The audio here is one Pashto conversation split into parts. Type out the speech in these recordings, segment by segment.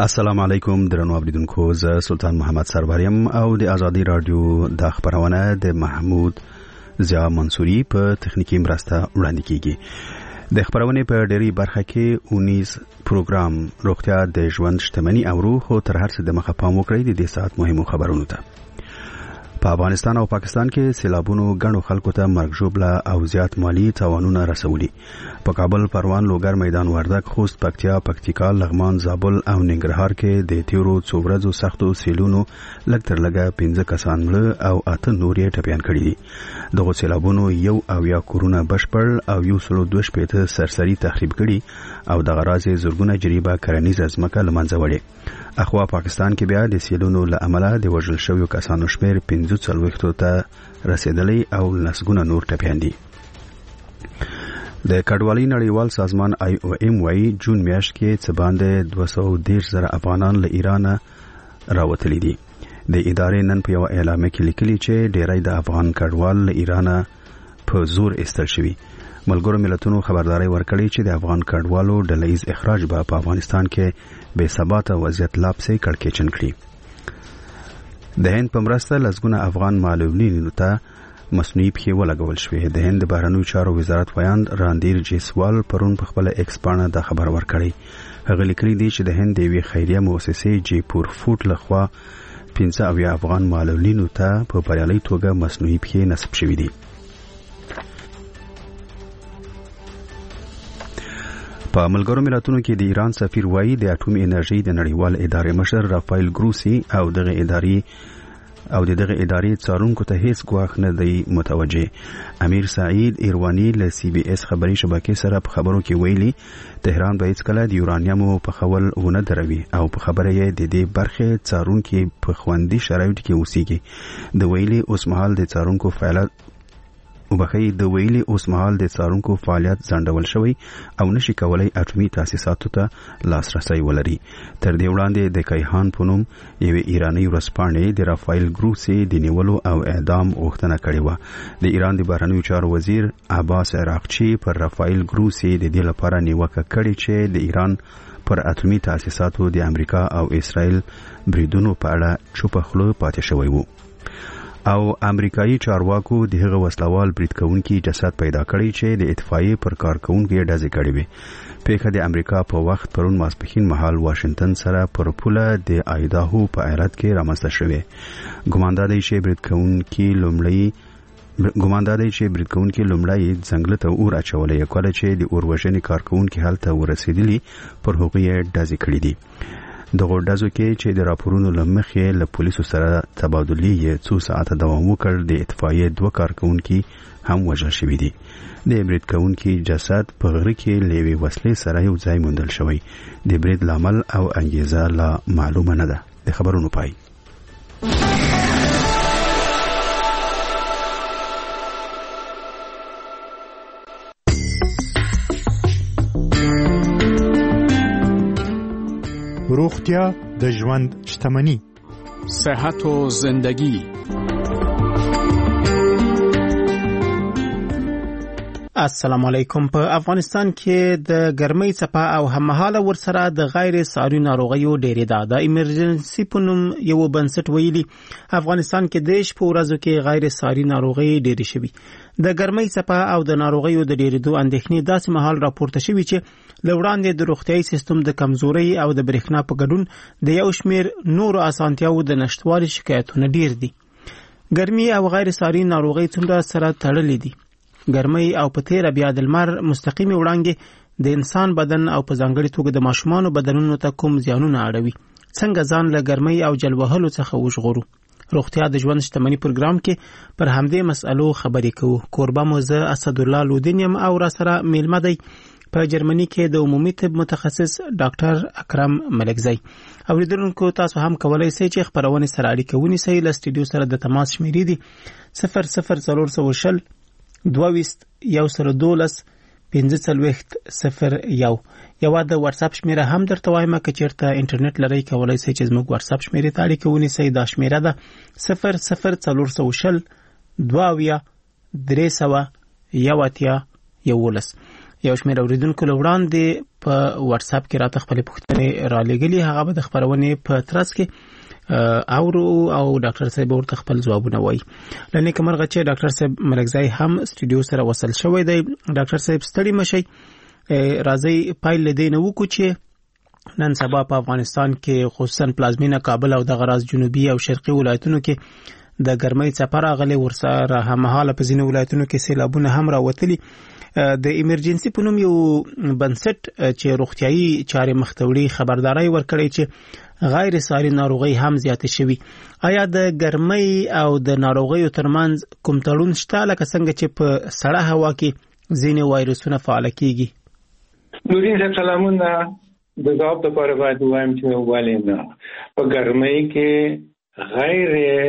السلام علیکم درنو اوریدونکو، زه سلطان محمد سروریم او د ازادي رادیو د خبرونه د محمود ضیا منصوري په تخنیکی مرسته وړاندې کیږي. د خبرونه په ډېری برخه کې 19 پروګرام روغتیا د ژوند شتمنۍ او روح او تر هر څه د مخه پام وکړئ د دې ساعت مهمو خبرونو ته. په افغانستان او پاکستان کې سیلابونو غنو خلکو ته مرګ ژوبله او زیات مالی تاوانونه رسولي. په کابل، پروان، لوګر، میدان وردګ، خوست، پکتیا، پکتیکا، لغمان، زابل او ننګرهار کې د تیرو څو ورځو سختو سیلونو لږ تر لږه 15 کسان مړه او 8 نور یې ټپيان کړي دي. دغه سیلابونو یو او یا کورونه بشپړ او یو سلو 2 سرسری تخریب کړي او دغه راځي زورګونه جریبه کرنیزه ځمکه لمنځه وړي. اخوا پاکستان کې بیا د سیلونو له امله د وژل شویو کسانو شمیر 45 ته رسیدلی او لسګونه نور ټپيان دي. د کډوالۍ نړیوال سازمان IOM وايي جون میاشت کې څه باندې 210,000 افغانان له ایران راوتلي دي. د ادارې نن په یو اعلامیه کې لیکلي چې ډېری د افغان کډوال له ایران په زور ایستل شوي. ملګرو ملتونو خبرداري ورکړې چې د افغان کډوالو ډلهیز اخراج به په افغانستان کې بې ثباته وضعیت لاپسې کړکېچن کړي. د هند په مرسته لسګونه افغان معلولینو ته مصنوعي پښې ولګول شوې. د هند بهرنیو چارو وزارت ویاند راندیر جیسوال پرون په خپل ایکس باندې دا خبر ورکړی. هغه لیکلي دی چې د هند د یوې خیریه مؤسسې جیپور فوټ لخوا 15 افغان معلولینو ته په بریالي توګه مصنوعي پښې نصب شوې دي. په ملګرو ملتونو کې د ایران سفیر وایي د اټومي انرژي د نړیوال ادارې مشر رافایل ګروسی او دغه ادارې څارونکو ته هیڅ ګواښ نه دی متوجه. امیر سعید ایروانی له CBS خبري شبکې سره په خبرو کې ویلي تهران به هیڅ کله د یورانیمو په خول ونه دروي او په خبره یې د دې برخې څارونکو په خوندي شرایطو کې اوسېږي. د ویلي اوسمهال د څارونکو فعالیت ځنډول شوی او نشي کولای اټومي تاسیساتو ته لاسرسي ولري. تر دې وړاندې د کیهان په نوم یو ایرانی ورسپانې د رافایل ګروسی د نیولو او اعدام غوښتنه کړې و. د ایران د بهرنیو چارو وزیر عباس عراقچی پر رافایل ګروسی د دې لپاره نیوکه کړې چې د ایران پر اټومي تاسیساتو د امریکا او اسرائیل بریدونو په اړه چوپ خوله پاتې شوی وو. او امریکایي چارواکو دغه وسلوال برید کوونکی جسد پیدا کړی چې د اطفائیې پر کارکونکو ډزې کړې وي. پیښه د امریکا په وخت پرون ماسپښین مهال واشنگټن سره پر پوله د آیداهو په ایالت کې رامنځته شوې. ګمان دی چې برید کوونکی لومړی ځنګل ته اور اچولې کله چې د اوروژنې کارکونکو هلته ورسېدلی پر هغوی ډزې کړې دي. دغه ډزو کې چې د راپورونو لمخې له پولیسو سره تبادلې څو ساعته دوام وکړ د اطفائیې 2 کارکونکو هم وژل شوي دي. د برید کوونکي جسد په غره کې لوي وسلې سره یو ځای موندل شوی. د برید لامل او انګیزه لا معلومه نه ده. د خبرونو پای. روغتیا د ژوند شتمنۍ. صحت و زندگی. السلام علیکم. په افغانستان کې د ګرمۍ څپه او هممهاله ورسره د غیر ساري ناروغیو ډېرې ده. د ایمرجنسي په نوم یو بنسټ ویلي افغانستان کې د شپو ورځو کې غیر ساري ناروغي ډېرې شوي. د ګرمۍ څپه او د ناروغیو د ډېرېدو اندېښنې داسې مهال راپورته شوي چې لوړاندې د روغتيایي سیستم د کمزوري او د برېښنا په ګډون د یو شمیر نورو اسانتیاو د نشټوالي شکایتونه ډېر دي. ګرمي او غیر ساري ناروغي څومره سره تړلې دي؟ ګرمۍ او په تیر بیا د لمر مستقیمي وړانګې د انسان بدن او په ځانګړي توګه د ماشومانو بدنونو ته کوم زیانونه اړوي؟ څنګه ځان له ګرمۍ او جلوهلو څخه وژغورو؟ روغتیا د ژوند شتمنۍ پروګرام کې پر همدې مسئلو خبرې کوو. کوربه مو زه اسد الله لودینیم او را سره میلمه دی په جرمني کې د عمومي طب متخصص ډاکټر اکرم ملکزی. اوریدونکو تاسو هم کولای شئ چې خبرونه سره اړیکه ونیسئ. له سټډیو سره د تماس شمیرې دي 00420 212 1501. یو د واتس اپ شمیره هم درته وایم که چیرته انټرنیټ لرئ کولای شئ چې زموږ واتس اپ شمیره ته اړیکه ونیسئ. دا شمیره ده 00420 22311. یو شمېر اوریدونکو له وړاندې په واتس اپ کې راته خپل پوښتنې را لګلې، هغه به د خبرونې په ترڅ کې او ډاکټر صاحب ورته خپل ځوابونه وایي. لنه کومرغه چې ډاکټر صاحب ملکزای هم سټوډیو سره وصل شوی دی. ډاکټر صاحب ستړي مشي، راځي پایل لیدنه وکړو چې نن سبا په افغانستان کې خصوصا پلازمینه کابل او د غراز جنوبي او شرقي ولایتونو کې د ګرمۍ څپه راغلې، ورسره هممهاله په ځینو ولایتونو کې سیلابونه هم راوتلي. د ایمرجنسي په نوم یو بنسټ چې روغتيایي چارې مختوړي خبرداري ورکړي چې غیر ساري ناروغي هم زیاتې شوي. آیا د ګرمۍ او د ناروغیو ترمنځ کوم تړون شته لکه څنګه چې په سړه هوا کې ځینې وایرسونه فعال کیږي؟ نورین صاحب سلامونه. د ځواب لپاره باید وایم چې ولې نه په ګرمۍ کې غیر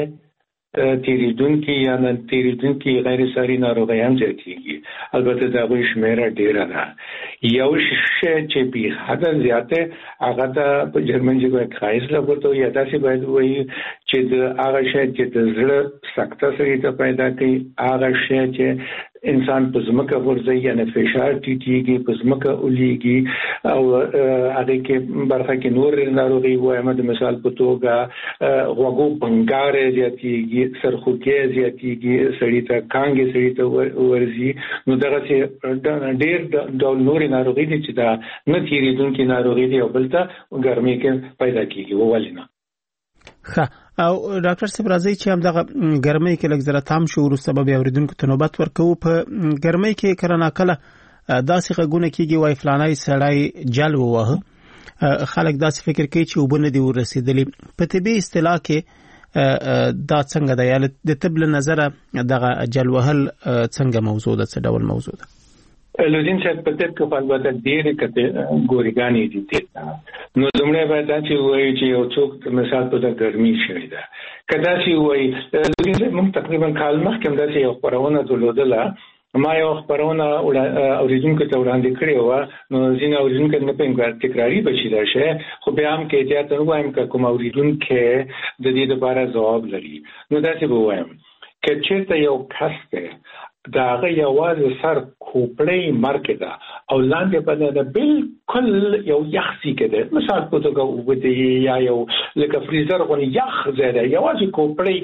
تیریدونکي یا نه تیریدونکي غیر ساري ناروغي هم زیاتېږي. البته دا به شمیره ډیره ده. یو شی چې به حد زیاته هغه د جرمن ژبه خایس لګوتو یا داسې باید وایي چې د هغه شی چې د زړه سکته سره ته پیدا کوي، هغه شی چې انسان په ځمکه ورځي یا نه فشار ټیټیږي، په ځمکه اولیږي او هغه کې برخه کې نور ناروغي وایم د مثال په توګه غوږو بنګاره زیاتیږي، سرخوږی زیاتیږي، سړی ته کانګي سړی ته ورزي. نو دغه چې ډېر د نور ناروغي دي چې دا نه تیریدونکي ناروغي دي او بلته ګرمۍ کې پیدا کیږي ولینا. ښه، او ډاکټر صاحب راځي چې هم دغه ګرمۍ کې لږ زره تام شو وروسته به اوریدونکو ته نوبت ورکوو. په ګرمۍ کې کله کله داسې غږونه کیږي وای فلانای سړی جل ووهه، خلک داسې فکر کوي چې وبنه دی ورسېدلی. په طبي اصطلاح کې دا څنګه دی؟ د طب له نظره دغه جل وهل څنګه موضوع ده، څه ډول موضوع ده؟ لودین صاحب په دې کې البته ډېرې کته ګورګانې دي. نو زموږ باید چې وایي چې یو څوک مثال په د ګرمۍ شوی ده کدا چې وایي لودین صاحب موږ تقریبا کال مخکې هم داسې یو خبرونه درلودله. ما یو خبرونه اوریدونکو ته وړاندې کړې و، نو ځینې اوریدونکو نه پېم تکراری بشي راشه، خو بیا هم کې احتیاط وایم که کوم اوریدونکو د دې لپاره ځواب لري نو داسې به وایم چې چېرته یو کس دی داغه یوازې سر کوپړې مرکه ده او لاندې باندې بالکل یو یخسي کده، مثال په توګه وګورئ یا یو لکه فریزر غونې یخ زیاده یوازې کوپړې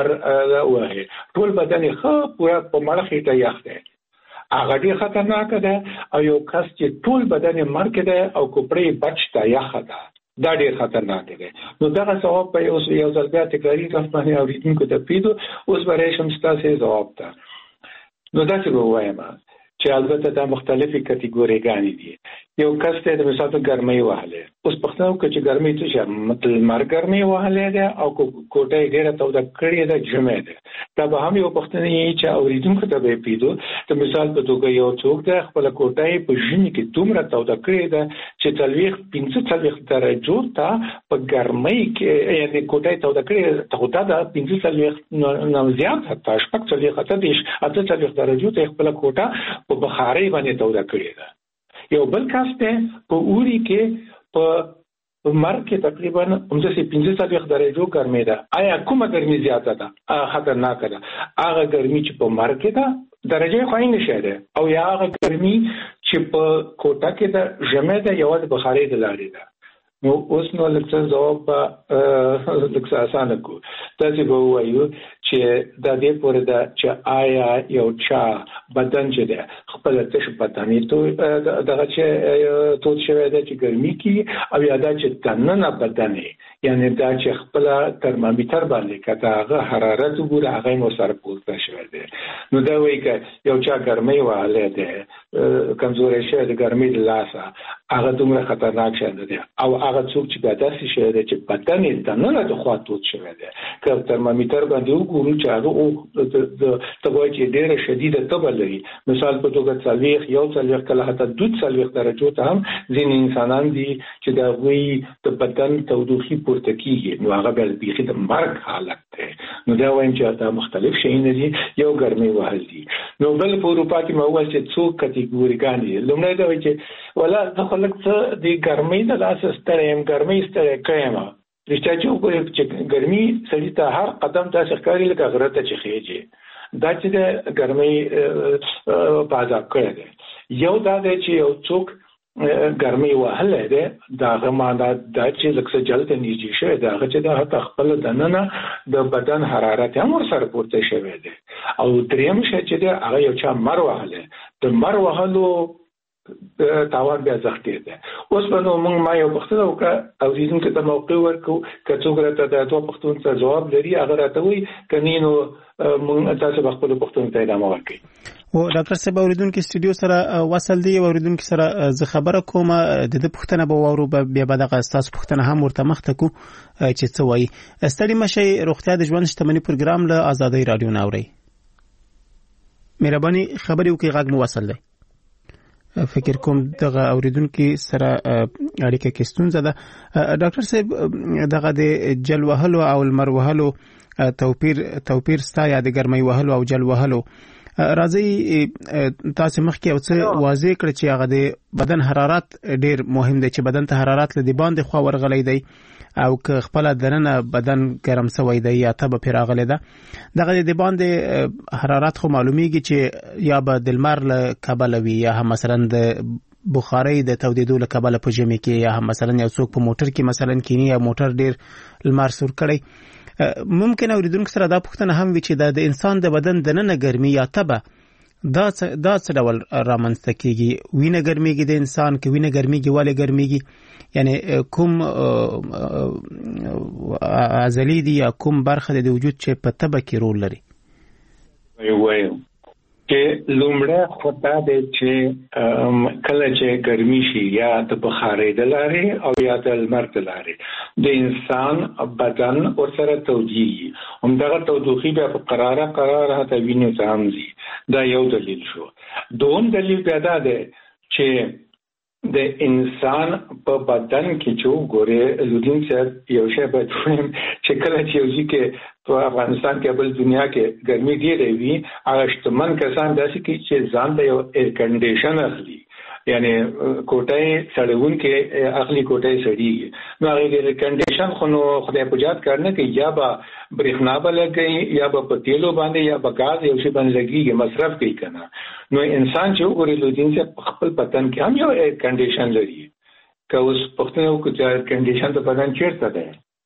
وه ټول بدن خو پورا په مړخې ته یخ ده، هغه ډېر خطرناک ده. او یو کس چې ټول بدن مرکه ده او کوپړې بچته یخ ده، دا ډېر خطرناک دی. نو دغه ځواب په یو ځل بیا تکراری راځي اوریدونکو ته پیډو اوس برای شم ستاسو ځواب ده. نو دا څه وایم چې البته دا مختلفې کټګوريګانې دي. یو کس ته د مثال ګرمۍ وهله، اوس پښتنو کې چې ګرمۍ ته چې مطلب مر ګرمۍ وهله ده او کوټه ډیره توده کړې ده جمع ده. دا به هم یو پښتني چې اوریدونکو ته به پیډو د مثال په توګه یو څوک د خپل کوټه په ژمي کې دومره توده کړې ده چې 45 درجو ته په ګرمۍ کې یعنی کوټه توده کړې توده ده 45 نه زیات حتی 45 درجو ته خپل کوټه په بخارۍ باندې توده کړې ده. یو بل کس ته په اوري کې په مرګ کې تقریبا 45 درجو ګرمي ده. آیا کومه ګرمي زیاته ده؟ خطرناک ده. هغه ګرمي چې په مرګ کې ده درجه خو نه شته، او یا هغه ګرمي چې په کوټه کې ده جمع ده یوازې بخارۍ د لارې ده. نو اوس نو لکه ځواب لکه اسانه کو تاسو به وایو چې د دې پورې دا چې آیا یو چا بدن چې ده خپل تش بدني ته دغه چې توت شوی ده چې ګرمي کی او یا دا چې تننه بدني یعنی دا چې خپل ترمامیټر باندې کته هغه حرارت وګوره هغه مو سره پورته شوی ده. نو دا وایي چې یو چا ګرمي واله ده کمزوري شوی ده ګرمي د لاسه هغه دومره خطرناک شنه ده. او هغه څوک چې داسې شوی ده چې بدن یې تننه د خوا توت شوی ده که ترمامیټر باندې وګورو چې هغه تبه چې ډیره شدیده تبه لري، مثال په توګه 40 کله حتی 240 درجو ته هم ځینې انسانان دي چې دا وی د بدن تودوخي پورته کیږي، نو هغه بل بيخي د مرګ حالت ده. نو دا وایم چې دا مختلف شیونه دي. یو ګرمي وهل دي. نو بل په اروپا کې موږ چې څو کټګوريګان دي. لومړی دا وایي چې ولا د خلک څه د ګرمۍ د لاس ستړیم ګرمۍ ستړی کېما رښتیا چې وګورئ چې ګرمي سړی ته هر قدم تاسو ښکاري لکه غره ته چې خېږي، دا چې د ګرمۍ په عذاب کړی دی. یو دا دی چې یو څوک ګرمي وهله ده دا معنا د چې لکه جلد انرژي شوی دا چې د خپل دننه د بدن حرارت هم سره پورته شوی دی او دریم شی چې هغه یو چا مر وهله د مر وهلو تاوان بیا زختی ده اوس په نو موږ ما یو پښتنه وکړه او زیدون کې د موقع ورکو کڅوګ راته د دوه پښتون څخه جواب لري هغه راته وي کنينو موږ تاسو خپل پښتون ته ادامه ورکړي او ډاکټر صاحب اوریدونکو سټوډیو سره وصل دی اوریدونکو سره زه خبره کوم د پښتنه به وورو بیا به دغه تاسو پښتنه هم ورته مخته کو چې څه وایي ستړي مشي روغتیا د ژوند شتمنۍ پروګرام له آزادۍ رادیو ناوړي مهرباني خبرې وکړئ غږ مو وصل دی فکر کوم دغه اوریدونکو سره اړیکه کې ستونزه ده ډاکټر صاحب دغه د جل وهلو او المر وهلو توپیر ستا یا د ګرمۍ وهلو او جل وهلو راځي تاسو مخکې او څه واضح کړ چې هغه د بدن حرارت ډیر مهم دی چې بدن ته حرارت لدی باندې خو ورغلی دی او که خپل دننه بدن ګرم شوی دی یا ته به پیراغلی ده دغه د باندې حرارت خو معلومیږي چې یا به د لمر له کبله وي یا هم مثلا د بخارۍ د تودیدو له کبله په ژمي کې یا هم مثلا یو څوک په موټر کې مثلا کینی یا موټر ډیر لمر سور کړي ممکن اوریدونکو سره دا پوښتنه هم وي چې د انسان د بدن دننه ګرمي یا تبه دا څه ډول رامنځته کیږي وینه ګرميږي د انسان کې وینه ګرميږي ولې ګرميږي یعنی کوم عضلې دي یا کوم برخه د وجود چې په تبه کې رول لري وایو چې لومړی خطا دی چې کله چې ګرمي شي یا د بخارۍ د لارې او یا د لمر د لارې د انسان بدن ورسره توجیهي همدغه تودوخي بیا په قراره هته وینې ته هم ځي دا یو دلیل شو دوم دلیل بیا دا دی چې د انسان په بدن کې چې ګوره لودین صاحب یو شی به چې کله چې یو ځکه په افغانستان کې بل دنیا کې ګرمي ډیره وي هغه شتمن کسان داسې کې چې ځان ته یو ایر کنډیشن اخلي یعنی کوټه سړون کې اخلي کوټه سړي نو هغه ایر کنډیشن خو نو خدای په یاد کړنه کې یا به برېښنا بلګي یا به په تیلو باندې یا به غاز یو شی باندې لګيږي مصرف کوي کنه نو انسان چې وګوري لودین چې خپل بدن کې هم یو ایر کنډیشن لري که اوس پښتنه وکړي چې ایر کنډیشن ته بدن چیرته ده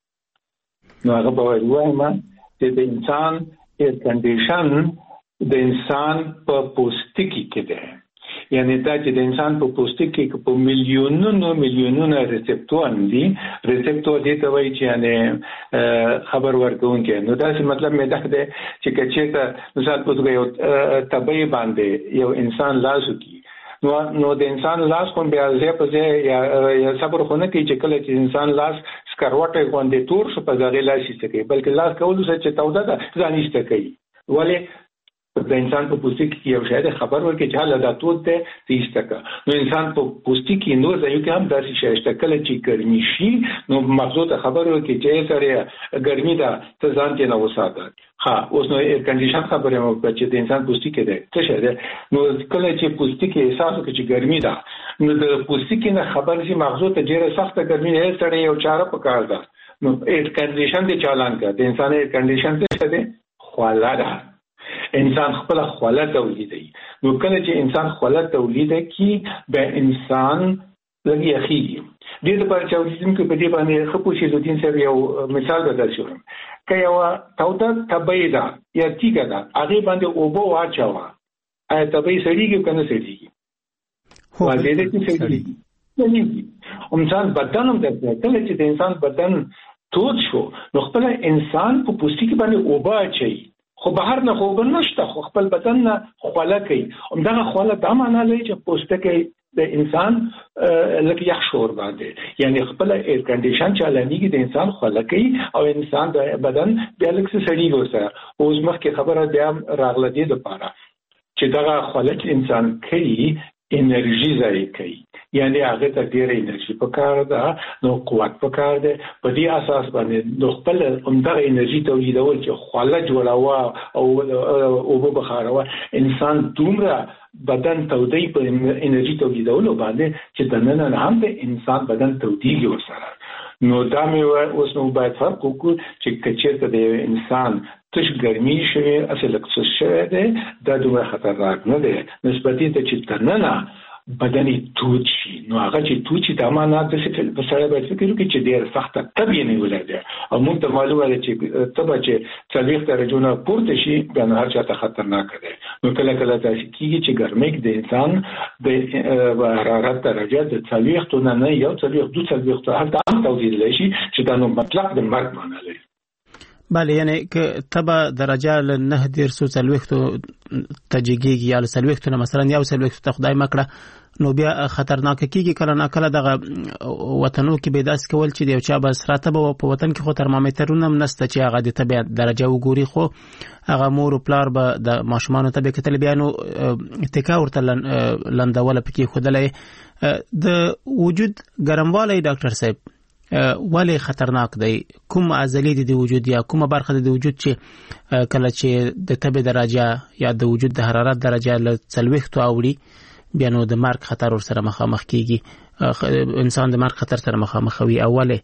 نو هغه به وایم چې د انسان ایر کنډیشن د انسان په پوستکي کې ده یعنی دا چې د انسان په پوستکي کې په میلیونونو ریسپټور دي ریسپټور دي ته وایي چې یعنی خبر ورکوونکي نو دا څه مطلب مې ده چې کچېته مثال په توګه یو طبي باندې یو انسان لاسو کی نو د انسان لاس کوم بیا ځای په ځای یا صبر خونه کې چې کله چې انسان لاس سکروټه باندې تور شو په ځای لاس یې کوي بلکې لاس کول څه چې توده ده ځانیشته کوي ولی د انسان په پوستکي کې یو شاید خبر ورکړي چې حاله دا توت ده تیسته نو انسان په پوستکي نو ځایو کې هم داسې شایسته کله چې ګرمي شي نو مغزو ته خبر ورکړي چې سره ګرمي ده ته ځان ته نه وساته ها اوس نو ایر کنډیشن خبره مو چې د انسان پوستکي ده څه شه ده نو کله چې پوستکي احساس وکړي چې ګرمي ده نو د پوستکي نه خبر شي مغزو ته ډیره سخته ګرمي نه سره یو چاره پکار ده نو ایر کنډیشن دې چالان کړ د انسان ایر کنډیشن څه ده خواله ده انسان خپل خواله تولیدي نو کله چې انسان خواله تولید کی به انسان لګي اخیږي د دې لپاره چې اوسم کې په دې باندې خپوشي لودین صاحب یو مثال بدل شو که یو توده تبیدا یا تیګه ده هغه باندې اوبو واچوا آیا تبې سړیږي کنه سړیږي هو دې دې سړیږي انسان بدن هم ده کله چې د انسان بدن تود شو نو خپل انسان په پوستکي باندې اوبه اچي خو بهر نه خو نشته خو خپل بدن نه خوله کوي همدغه خوله دا معنی لري چې پوستکی د انسان لکه یخ شور باندې یعنی خپل ایر کنډیشن چالانېږي د انسان خوله کوي او انسان د بدن بیا لکه سړی ګوسه اوس مخکې خبره بیا راغله دې لپاره چې دغه خوله چې انسان کوي انرژي ضایع کوي یعنی هغه ته ډېر انرژي پکار ده نو قوت پکار ده په دې اساس باندې نو خپل همدغه انرژي تولیدول چې خوله جوړاوه او بخاروه انسان دومره بدن تودي په انرژي تولیدول باندې چې دننه هم د انسان بدن توديږي ورسره نو دا مې اوس نو باید فرق وکړو چې کچېرته د انسان تش ګرمي شوی اصل څه شوی دی دا دومره خطرناک نه دی نسبتي ته چې دننه بدني توت شي نو هغه چې توت شي د معنا د څه په سره به فکر وکړي چې ډېر سخته طبيعي نه ولادي او موږ ته معلومه ده چې تبه چې 40 درجه پورته شي بیا هر چا ته خطرناک ده نو کله کله تاسو کیږي چې ګرمۍ د انسان د حرارت درجه د 40 نه یو 40 حتی هم توزیع لشي چې دا نو مطلق د مرګ معنی لري. بله یعنی که تبه درجه له 9 تجګیږي یا له 40 نه مثلا یو 40 ته خدای مکړه نو بیا خطرناک کیږي کله نه کله دغه وطنو کې به داس کول چې یو چا به سراته په وطن کې خو ترمامیټرونه نشته چې هغه د تبه درجه وګوري خو هغه مور او پلار به د ماشومان ته به کتل بیا نو اتکا ورته لندول پکې خودلې د وجود ګرموالی ډاکټر صاحب ولی خطرناک دی کوم عضلې د وجود یا کومه برخه د وجود چې کله چې د تبه درجه یا د وجود د حرارت درجه له 40 اوړي بیا نو د مرګ خطر ور سره مخامخ کیږي انسان د مرګ خطر سره مخامخ وي اوله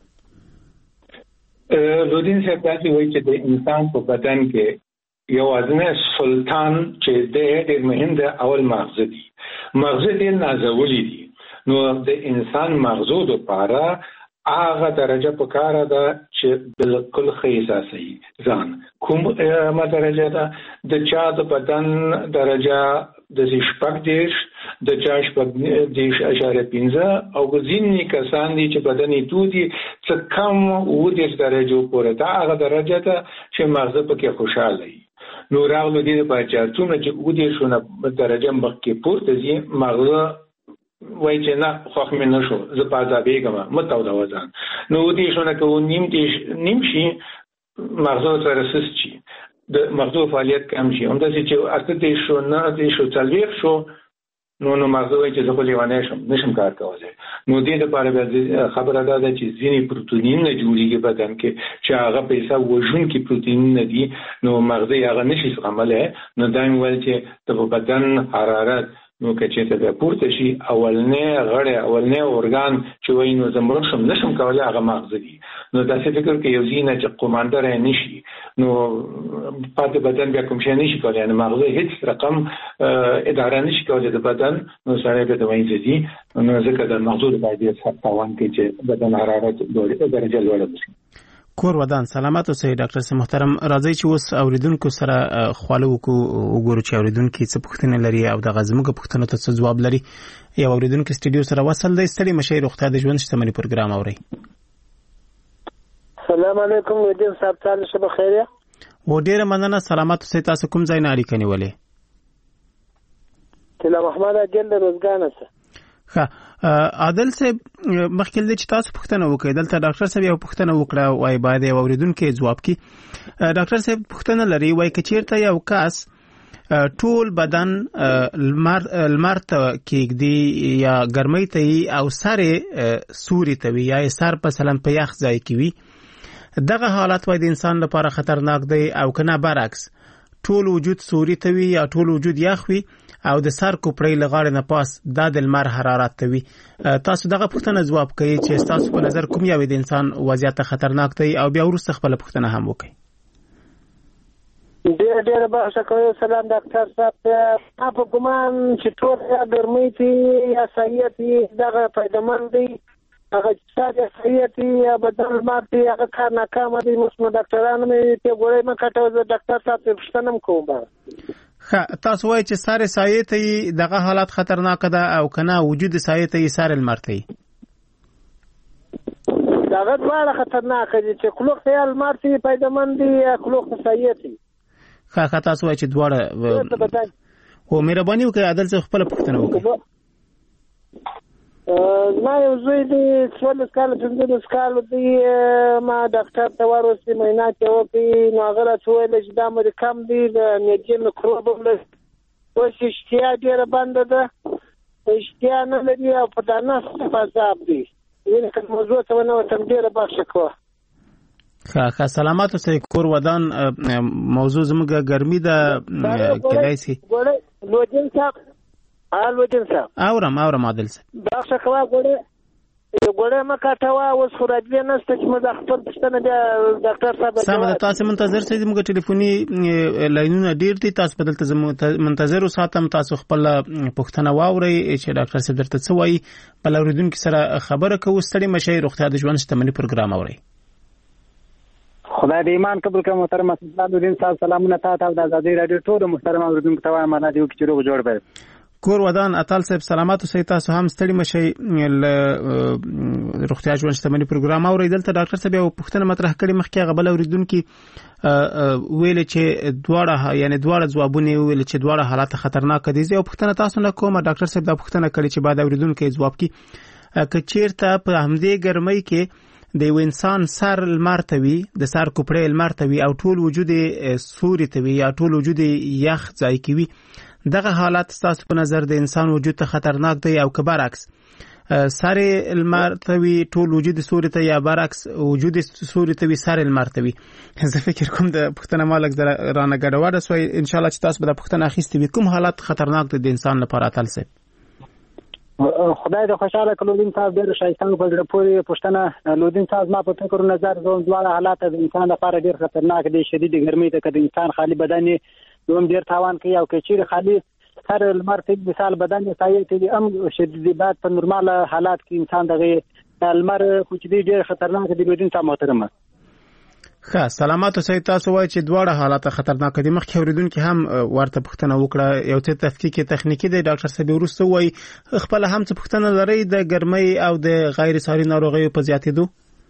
لودین صاحب تاسو وایي چې د انسان په بدن کې یو ازنه سلطان چې د مهم د اول مغز دی مغز دې نازولې دي نو د انسان مغزو لپاره هغه درجه په کار ده چې بالکل خیساسي ځان کوم ما درجه ده د چا د بدن درجه د شپږ دیش د چا شپږ دیش اشاره 15 او ځینې کسان دي چې بدن یې تودي څه کم و دیش درجه پورې دا هغه درجه ده چې مغز پکې خوشاله وي نو راغلو دي په چارتونه چې و دیشونه درجه مخکې پورته ځي مغز وای چې نه خوښ مې نشو زه په ځابېګم متو دا وزن نو دې شونه کو نیم شي مغزو سره سسچي د مغزو فعالیت کم شي هم د چې اته دې شو نه دې شو تلويخ شو نو مغزو چې زه خو لیوانه نشم کار کولای نو دې لپاره خبره ده چې ځینې پروتینونه جوړیږي بدن کې چې هغه په حساب وژون کې پروتینونه دي نو مغز یې هغه نشي زغملای نو دایم ول چې د بدن حرارت نو کچې ته پورته شي اولنې غړې اولنې اورګان چې وینو زموږ نشم کولای هغه مغز دي نو دا څه فکر کې یو ځینې چې قوماندار نشي نو پاتې بدن بیا کوم شي نشي کولای یعنی مغز هیڅ رقم اداره نشي کولای د بدن نو سره به د وینځ دي نو ځکه د مغز د باندې څرتاوان کې چې بدن حرارت درجه لوړه شي کور ودان سلامات اوسئ ډاکټر صاحب محترم راځي چې اوس اوریدونکو سره خواله وګورو چې اوریدونکو څه پوښتنه لري او د غزموږ پوښتنو ته څه جواب لري یو اوریدونکو استډیو سره وصل دی ستړي مشه روغتیا د ژوند شتمنۍ پروګرام اوري السلام علیکم ودین صاحب تعالی شبه خیریه و ډیره مننه سلامات اوسئ تاسو کوم ځای نه اړیکه نیولې تلا محمد اجل روزګان سره ها عادل صاحب مخکې د چې تاسو پوښتنه وکړئ دلته ډاکټر صاحب یو پوښتنه وکړه وای باید یو اوریدونکو جواب کړي ډاکټر صاحب پوښتنه لري وای کچیرته یو کس ټول بدن لمر ته کېږدي یا ګرمۍ ته او سره سوري ته وي یا سر په سلام په یخ ځای کې وي دغه حالت وای د انسان لپاره خطرناک دی او کنه برعکس ټول وجود سوري ته وي یا ټول وجود یخ وي او د سر کوپړې لغاړې نه پاس د لمر حرارت ته وي تاسو دغه پوښتنه جواب کړئ چې تاسو په نظر کوم یو د انسان وضعیت خطرناک دی او بیا ورسته خپل پوښتنه هم وکړئ ډېر بحث کوي سلام ډاکټر صاحب په ګمان چې ټول ګرمۍ ته یا سایت دغه پیدامن دی هغه چې سایت یا بدل ماته هغه کار ناکام دي مسمو ډاکټرانو مې ته ګورې ما کټو ډاکټر صاحب پوښتنه کوم تاسو وایي چې ساري سایه ته دغه حالت خطرناک ده او کنه وجود سایه ته ساري المرته دغه ډول خطرناک دي چې کلوخ خیال مرته پیدامن دي یا کلوخ سایه ته تاسو وایي چې دواړه او مهرباني وکړئ عادل څخه خپل پوښتنه وکړئ ما یو زوی دی 14 کال 15 کال دی ما ډاکټر ته ورسې معاینات وکړي نو هغه راته ویل چې دا مې کم دی د میډیم میکروب له اوس اشتیا ډېره بنده ده اشتیا نه لري او په دانه فضاب دی یعنی که موضوع ته ونه وتم ډېره بخښه کوه ښه سلامات اوسئ کور ودان موضوع زموږ ګرمي ده کېدای شي لوجین صاحب الو جن صاحب اورم عادل صاحب بخښه کوه ګوره ګوره مکاټوا اوس خو راځي نه ست چې موږ خپل پښتنه بیا ډاکټر صاحب سم د تاسو منتظر سي موږ ټلیفوني لاینونه ډیر دي تاسو بدلته منتظر وساتم تاسو خپل پښتنه واوري چې ډاکټر صاحب درته څه وایي بل اوریدونکو سره خبره کوو ستړي مشي روغتیا د ژوند شتمنۍ پروګرام اوري خدای دې ایمان قبول کړي محترم اسدالدین صاحب سلامونه تاسو د آزادۍ رادیو ټول محترم اوریدونکو ته وایم راډیو کې جوړ جوړ به کور ودان اتل صاحب سلامات اوسئ تاسو هم ستړي مشي روغتیا ژوند شتمنۍ پروګرام اوري دلته ډاکټر صاحب یو پوښتنه مطرح کړې مخکې غبل اوریدونکو ویل چې دواړه ځوابونه ویل چې دواړه حالات خطرناک دي او پوښتنه تاسو نه کومه ډاکټر صاحب دا پوښتنه کړې چې بعد اوریدونکو ځواب کې کچیرته په همدې ګرمۍ کې د یو انسان سر لمرتوي د سر کوپړې لمرتوي او ټول وجود سوري توي یا ټول وجود یخ ځای کوي دغه حالت تاسو په نظر د انسان وجود ته خطرناک دی او که برعکس سر لمرتوي ټول وجود سوري ته یا برعکس وجود سوري توي سر لمرتوي زه فکر کوم د پښتنه مالک رانه ګډوډه سوی ان شاء الله چې تاسو به د پښتنه اخیستي کوم حالت خطرناک دی د انسان لپاره تل سي خدای دې خوشاله کړو لودین صاحب ډېر شایسته په ډېر پوری پښتنه لودین صاحب ما په فکر نظر زوم دواړه حالات د انسان لپاره ډېر خطرناک دي شدید ګرمۍ ته کله انسان خالی بدن دوم ډېر تاوان کوي او کچیر خالی سر المرتب مثال بدن سایه ته ام شدید باد په نورمال حالات کې انسان دغه المر خو چې ډېر خطرناک دي لودین صاحب محترمه ښه سلامات اوسئ تاسو وایي چې دواړه حالات خطرناک دي مخکې اوریدونکو هم ورته پوښتنه وکړه یو څه تفکیک تخنیکی دی ډاکټر صاحب ورسته وایي خپل هم څه پوښتنه لري د ګرمۍ او د غیر ساري ناروغیو په زیاتېدو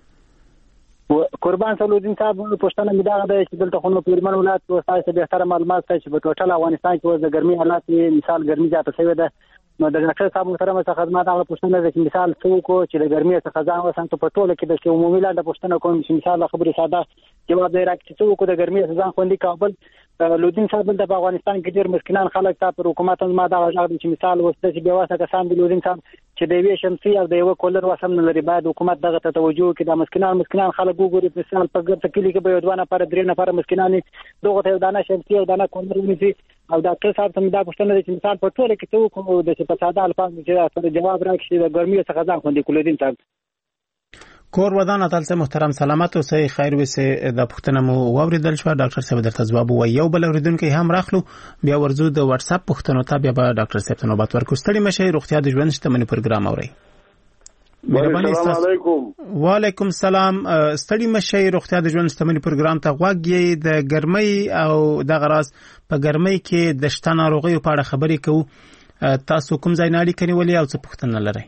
قربان سلودین صاحب پښتنه مې دا ده چې دلته خو نو پیرمن ولایت په تاسو به تر معلومات ته چې په ټوټل افغانستان کې د ګرمۍ حالات مثال ګرمۍ زیاته شوې ده نو د ډاکټر صاحب محترم څخه خدمات هغه پښتنه ده چې مثال څوک چې د ګرمۍ څخه ځان وسان ته په ټوله کې د عمومي لاندې پښتنه کوم چې مثال خبرې ساده جواب دی راکړي چې څوک د ګرمۍ څخه ځان خوندي کابل لودین صاحب د افغانستان کې ډېر مسکینان خلک ته پر حکومت ما دا غږ چې مثال وسته چې بیا واسه کسان د لودین صاحب چې د وی شمسي او د یو کولر وسم نه لري باید حکومت دغه ته توجه وکړي د مسکینان خلک وګوري مثال په ګرځ کې کې به یو دوه نفر درې نفر مسکینان دغه ته دانه شمسي او دانه کولر ونیسي او ډاکټر صاحب ته دا پوښتنه ده چې مثال په ټوله کې څوک د په ساده الفاظ چې جواب راکړي د ګرمۍ څخه ځان خوندي کولدین صاحب کور ودان اتل محترم سلامت اوسئ خیر وسه د پښتنه مو اوریدل شو ډاکټر صاحب درته ځواب وایي یو بل اوریدونکو هم راخلو بیا ورزو د واتس اپ پښتنو ته بیا به ډاکټر صاحب ته نوبت ورکو ستړي مشي روغتیا د ژوند شتمنۍ پروګرام اوري السلام علیکم وعلیکم السلام ستړي مشي روغتیا د ژوند شتمنۍ پروګرام ته غوږی د ګرمۍ او د غراس په ګرمۍ کې د شته ناروغیو په اړه خبرې کوو تاسو کوم ځای نه اړیکه نیولې او څه پوښتنه لرئ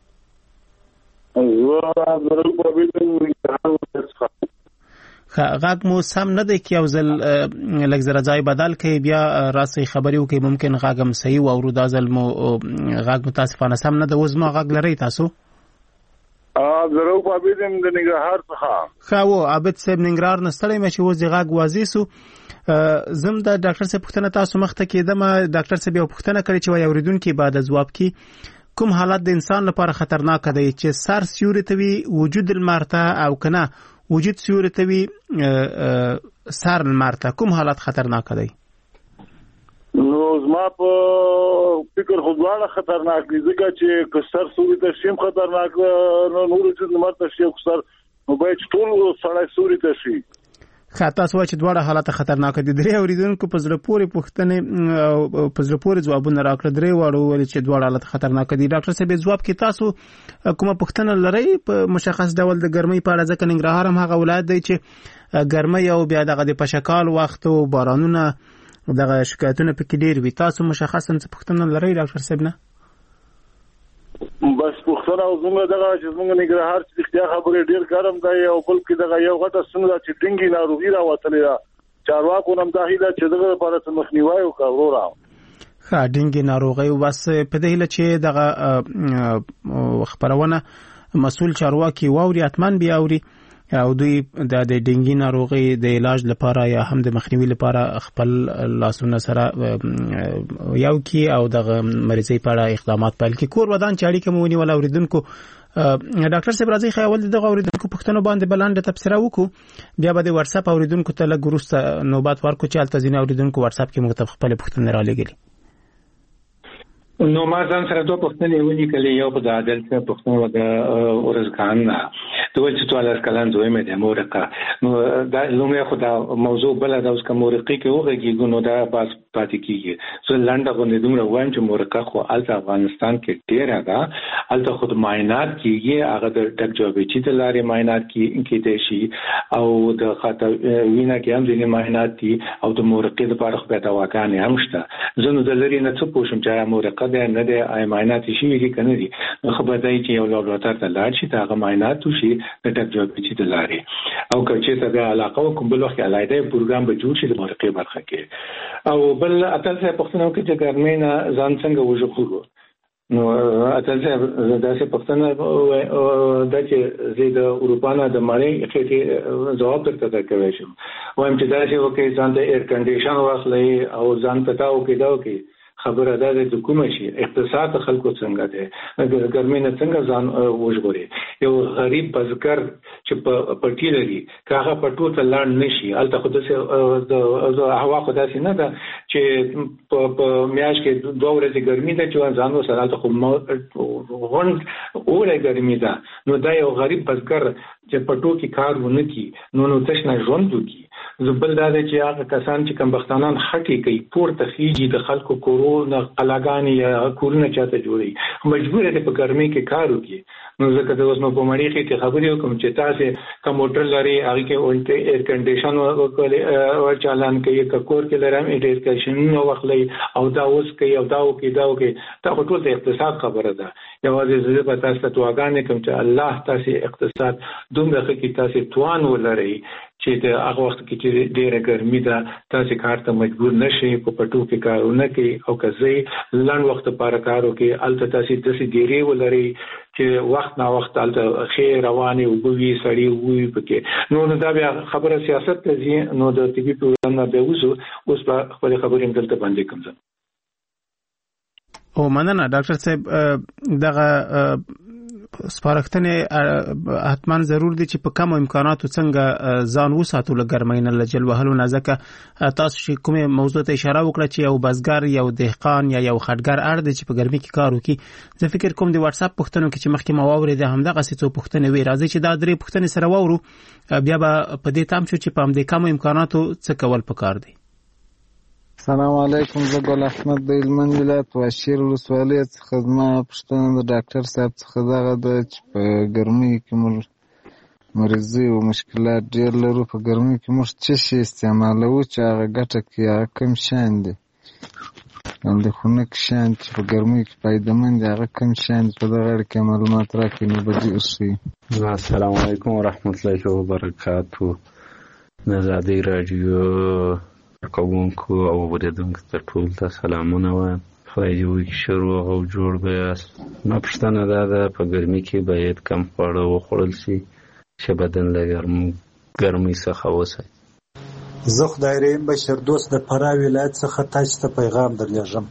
غاګ مو سم نه دی کې یو ځل لږ زره ځای بدل کړي بیا راسي خبرې وکړي ممکن غاګم صحیح و او دا ځل مو غاګ متاسفانه سم نه دی اوس ما غاګ لري تاسو ضرور په دې د ننګرهار څخه خو عابد صاحب ننګرهار نه ستړي مشي و غاګ واضح سو زم د ډاکټر صاحب پوښتنه تاسو مخته کېدم ډاکټر صاحب یو پوښتنه کړې چې وایي اوریدونکو بعد ځواب کې کوم حالت د انسان لپاره خطرناک دی چې سر سیوري توي وجود المرته او کنه وجود سیوري توي سر المرته کوم حالت خطرناک دی نو زما په فکر خو دواړه خطرناک دي ځکه چې کسر سوري ته شیم خطرناک نو نور چې مرته شي کسر نو به ټول سړی سوري ته شي خاطه سوچ دواړه حالت خطرناک دي درې اوریدونکو په زړه پورې پوښتنه په زړه پورې ځوابونه راکړه درې واړو ول چې دواړه حالت خطرناک دي ډاکټر صاحب ځواب کې تاسو کومه پوښتنه لرئ په مشخص ډول د ګرمۍ په اړه ځکه ننګرهار هم هغه ولایت دی چې ګرمۍ او بیا دغه د پشکال وخت او بارانونه دغه شکایتونه پکې ډېر وي تاسو مشخصا څه پوښتنه لرئ ډاکټر صاحب نه بس پوښتنه او زموږ دغه چې زموږ ننګرهار چې اختیار خبرې ډېر ګرم دی او بلکې دغه یو غټه څنګه چې ډنګي ناروغي راوتلې ده چارواکو هم دا هیله چې دغه لپاره مخنیوي وکړو را ښه ډنګي ناروغي بس په دې هیله چې دغه خبرونه مسؤل چارواکي واوري اتمن بیا اوري او دوی د ډنګي ناروغي د علاج لپاره یا هم د مخنیوي لپاره خپل لاسونه سره یو کی او د مریضي په اړه اقدامات پیل کړي کور ودان چاړي کوم ونیول اوریدونکو ډاکټر صاحب راځي خیال دغه اوریدونکو پښتنو باندې بلانډه تفسیر وکړو بیا به د واتس اپ اوریدونکو ته لږ وروسته نوبات ورکو چې التزین اوریدونکو واتس اپ کې مختلف خپل پښتنه را لګي نو ما ځان سره دوه پوښتنې ولیکلې، یو په د عادل څخه پوښتنه د ورزګان نه د ول چې ټول کلان دوی مې د مورقه نو دا لومړی خو دا موضوع بل دا اوس کوم مورقي کې وګورئ نو دا پاس پاتې کیږي زه لنډه غونډه دومره وایم چې مورقه خو الته افغانستان کې ډیره ده، الته خود معاینات کیږي، هغه د ټک جوابي چې د لارې معاینات کیږي شي او د خاطر وینا کې هم د معاینات دي او د مورقي د لپاره خو به دواګانې هم شته. زه نو د لري نه څه پوښم چې مورقه ده نه ده معاینات شي وی کنه دي، خو به دای چې یو لابراتوار ته لاړ شي هغه معاینات وشي د ټک جوابي چې د لارې او کچې ته د علاقه کوم بل وخت علایده پروګرام به جوړ شي د مورقي برخه کې. او بل اتل څه پوښتنه کوي چې ګرمینه ځان څنګه وژغورو. نو اتل څه داسې پوښتنه د چې زه د اروپا نه د مړی کې جواب درته کوي شم وایم چې داسې وکي ځان د ایر کنډیشن واخلې او ځان پتاو کې دا وکي خبره ده د کومه شي اقتصاد خلکو څنګه ده ګرمینه څنګه ځان وژغوري. یو غریب بزګر چې په پټی لري کاغه پټو ته لاړ نشي الته خو د هوا خو داسې نه ده چې په میاش کې 2 ورځې ګرمي ده چې ځان وسره الته خو غونډ اوره ګرمي ده. نو دا یو غریب بزګر چې پټو کې کار ونه کی نو تشنه ژوند وکي. زبل دا چې هغه کسان چې کمبختانان خټي کوي پورته خيږي د خلکو کورونه قلاګانی یا کورونه چاته جوړي مجبور دي په ګرمۍ کې کار وکړي. نو ځکه د اوس نو په مړی کې خبرې وکم چې تاسو کمپیوټر لري هغه کې اولټ ایر کنډیشن او چالان کوي کور کې لرم ایر کنډیشن نو وخلې او دا اوس کوي او دا وکي دا ټول د اقتصاد خبره ده. یوازې زه په تاسو ته واګانې کوم چې الله تاسو اقتصاد دومره کې تاسو توان ولري چې د هغه وخت کې چې ډېره ګرمي ده تاسو کار ته مجبور نشئ په پټو کې کارونه کوي او کزي لږ وخت لپاره کار وکړي الته تاسو د سې ډېری ولري چې وخت نا وخت الته خیر رواني او بوي سړی وي پکې. نو دا بیا خبره سیاست ته ځي نو د طبي پروګرام نه به اوس په خپل خبرې دلته باندې کوم ځم. او مننه ډاکټر صاحب دغه سپارښتنه حتمان ضرور دي چې په کوم امکاناتو څنګه ځان وساتو لګرمین لجل وهلو نازکه تاسو چې کومه موضوع ته اشاره وکړه چې یو بزګر یو دهقان یا یو خټګر اړ دي چې په ګرمۍ کې کار وکړي. زه فکر کوم د واتس اپ پوښتنو کې چې مخکې مواورې ده همدغه څه پوښتنه وی راځي چې دا درې پوښتنې سره وورو بیا به په دې تام شو چې په همدې کوم امکاناتو څه کول پکار دي. السلام علیکم، زه ګل احمد د هلمند ولایت واشیر ولسوالۍ څخه زما پوښتنه د ډاکټر صاحب څخه دغه ده چې په ګرمۍ کې مریضي او مشکلات ډېر لرو، په ګرمۍ کې موږ څه شي استعمالوو چې هغه ګټه کوي، هغه کوم شیان دي د خنک شیان چې په ګرمۍ کې فایدهمند دي هغه کوم شیان دي په دغه اړه کې معلومات راکړئ نو به ډېر ښه وي. السلام علیکم ورحمت الله وبرکاتو. د ازادۍ راډیو کوونکو او اوریدونکو ته ټول ته سلامونه وایم. خدای دې وکړي چې روغ او جوړ به یاست. ما پوښتنه دا ده په ګرمۍ کې باید کم خواړه وخوړل شي چې بدن له ګرمۍ څخه وساتي. زه خدای رحیم بشیر دوست د فراه ولایت څخه تاسو ته پیغام درلېږم.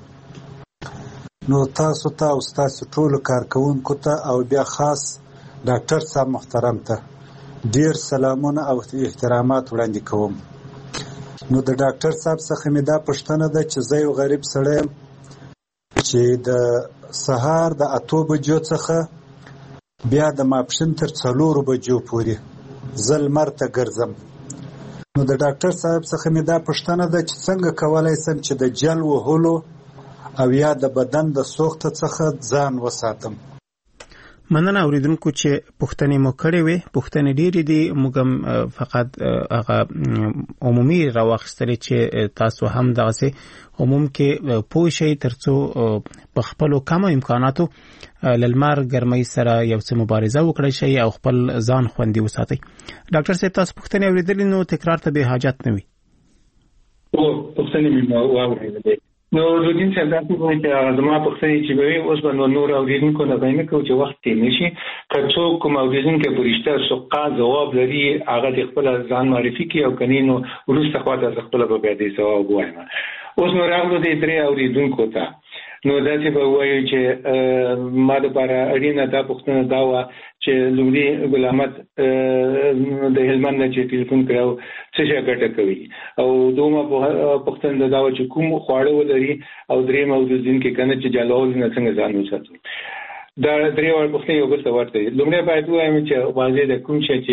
نو تاسو ته او تاسو ټول کارکونکو ته او بیا خاص ډاکټر صاحب محترم ته ډیر سلامونه او احترامات وړاندې کوم. نو د ډاکټر صاحب څخه مې دا پوښتنه ده چې زه یو غریب سړی یم چې د سهار د 8 بجو څخه بیا د ماپښین تر 4 بجو پورې زه لمر ته ګرځم. نو د ډاکټر صاحب څخه مې دا پوښتنه ده چې څنګه کولی شم چې د جل وهلو او یا د بدن د سوخت څخه ځان وساتم. مننه اوریدونکو چې پوښتنې مو کړې وې. پوښتنې ډېرې دي، موږ فقط هغه عمومي راواخیستلې چې تاسو هم دغسې عموم کې پوه شئ ترڅو په خپلو کمو امکاناتو له لمر ګرمۍ سره یو څه مبارزه وکړئ شئ او خپل ځان خوندي وساتئ. ډاکټر صاحب تاسو پوښتنې اورېدلې نو تکرار ته به حاجت نه وي. پوښتنې مې واورېدلې نو روتین څه تاسو کومه چې زما پوښتنې چې به اوس به نور اوریدونکو نه باندې کوم چې وخت تیر نشي کڅو کوم اوریدونکو پرشته سوقا جواب لري هغه د خپل ځان معرفي کوي او کنينو ورسته خواته خپل به دې جواب وایم. اوس نو راغلو دې درې اوریدونکو ته نو دا چې به وایي چې ما د لپاره اړینه دا پوښتنه دا وه چې لومړی ګل احمد د هلمند نه چې ټلیفون کړو څه شي ګټه کوي او دومره پوښتنه دا و چې کوم خواړه ولري او درې موضوع دین کې کنه چې جلال نه څنګه ځان وساتو دا درې ور پوښتنه یو بل څه ورته لومړی باید وایم چې واځي د کوم شي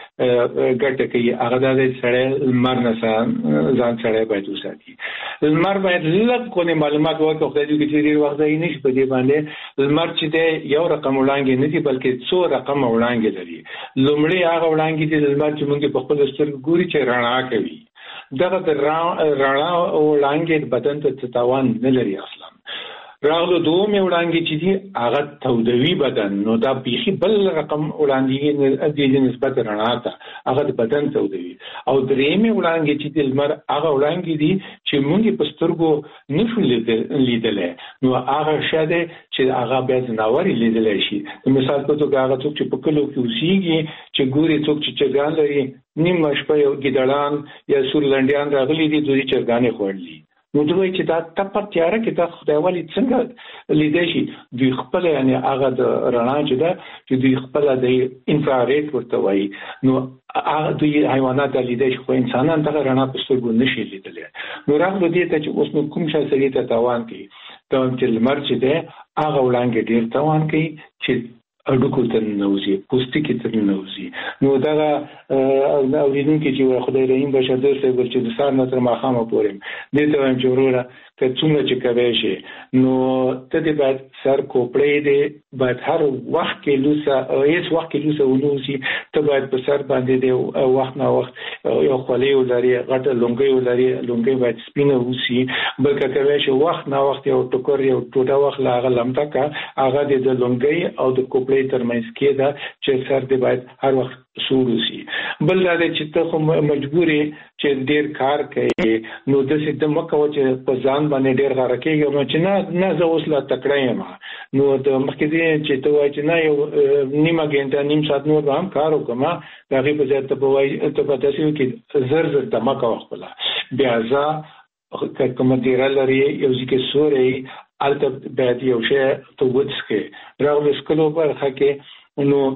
چې ګټه کوي هغه د سړی لمر نه ځان سړی باید وساتي لمر باید لږ کو معلومات ورکړي خو دې کې ډېر وخت یې نشي په دې باندې لمر چې د یو رقم وړاندې نه دي بلکې څو رقم وړاندې لري لومړی هغه وړاندې چې لمر چې موږ په خپل سترګو ګوري چې رڼا کوي دغه رڼا وړاندې بدن ته تاوان نه لري اصلا راغلو دومره وړاندې چې دي هغه تودوي بدن نو دا بيخي بل رقم وړاندې د نسبت رڼا ته هغه د بدن تودوي او درېمه وړاندې چې لمر هغه وړاندې دي چې موږ په سترګو نشو لیدلې نو هغه شاده چې هغه به ځناوري لیدلای شي مثال په توګه هغه څوک چې په کلو کې اوسېږي چې ګوري څوک چې چرګان لري نیمه شپه یو ګیدړان یا سورلنډیان راغلي دي دوی چرګانې خوړلي نو دوی چې دا تپر تیاره کې دا خدای والی څنګه لیدای شي دوی خپل یعنی هغه د رڼا چې دا چې دوی خپل د انفراریډ ورته وایي نو هغه دوی حیوانات لیدای شي خو انسانان دغه رڼا په سترګو نشي لیدلی نو راغلو دې ته چې اوس نو کوم شي سړي ته تاوان کوي دا چې لمر چې ده هغه وړاندې ډیر تاوان کوي چې اډوکو ته نوځي پوستکي ته نوځي نو دا اوریدونکو چې خدای رحیم بشه درته ول چې د سار نه تر ماخامه پورم دې ته وایم چې وروره که څومره چې کوي شي نو ته دې باید سر کوپړې دې باید هر وخت کې لوسه هیڅ وخت کې لوسه ونوسي ته باید په سر باندې دې وخت نه وخت یو خولې ولري غټه لونګي ولري لونګي باید سپینه وسی بلکې کوي شي وخت نه وخت یو ټوکر یو ټوټه وخت لا غلمتا کا هغه د لونګي او د کوپړې ترمنځ کې دا چې سر دې باید هر وخت سوروسی بل دا چې ته خو مجبورې چې ډېر کار کوي نو د سید مکه چې په ځان باندې ډېر غاره کېږي نو چې نه زه اوس لا تکړه یم نو د مخکې دې چې ته وایي چې نه یو نیمه ګنټه نیم ساعت نور هم کار وکم دا غي په ځای ته وایي ته په تاسو کې زر د مکه خپل بیا ځا کوم ډیر لري یو ځکه سوري البته باید یو شی ته وڅکې راغلی سکلو برخه کې نو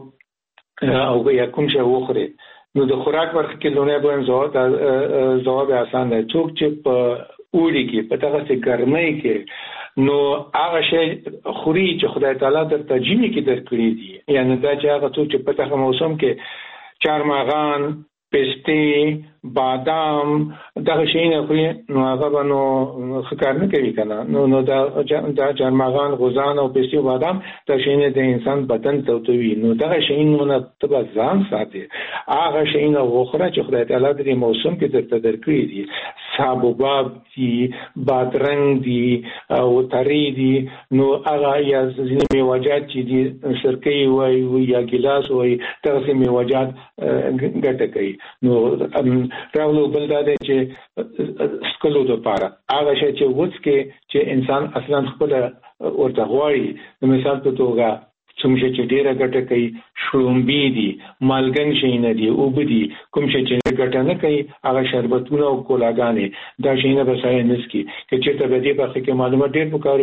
او یا کوم شی وخوري نو د خوراک برخه کې لونه به جواب آسان دی څوک چې په اوړي کې په دغه څه ګرمۍ کې نو هغه شی خوري چې خدای تعالی د تجربه کې درکړي دي یعنی دا چې هغه څوک چې په دغه موسم کې چارمغان پسته بادام دغه شی نه خوري نو هغه باندې خکار نه کوي کنه نو دا چارمغان غوزان او پسته بادام دا شی نه د انسان بدن توتوي نو دغه شی نه ته ځان ساتي هغه شی نه وخوره چې خدای تعالی د موسم کې درته درکړي دي حبوبات دي بادرنګ دي او تری دي نو هغه یا ځینې میوه‌جات چې دي سرکې وای یا ګلاس وای دغه میوه‌جات ګټه کوي نو راولو بل دا چې سکلو د پاره هغه شی چې وڅکه چې انسان اصلا خپل ورته غواړي مثال په توګه کوم شي چې ډیره ګټه کوي شړومبې دي مالګن شي نه دي او بدي کوم شي چې ګټه نه کوي هغه شربتونه او کولاګانې دا شي نه بسای نسکی چې ته به دې په کې معلومات ډیر وکړي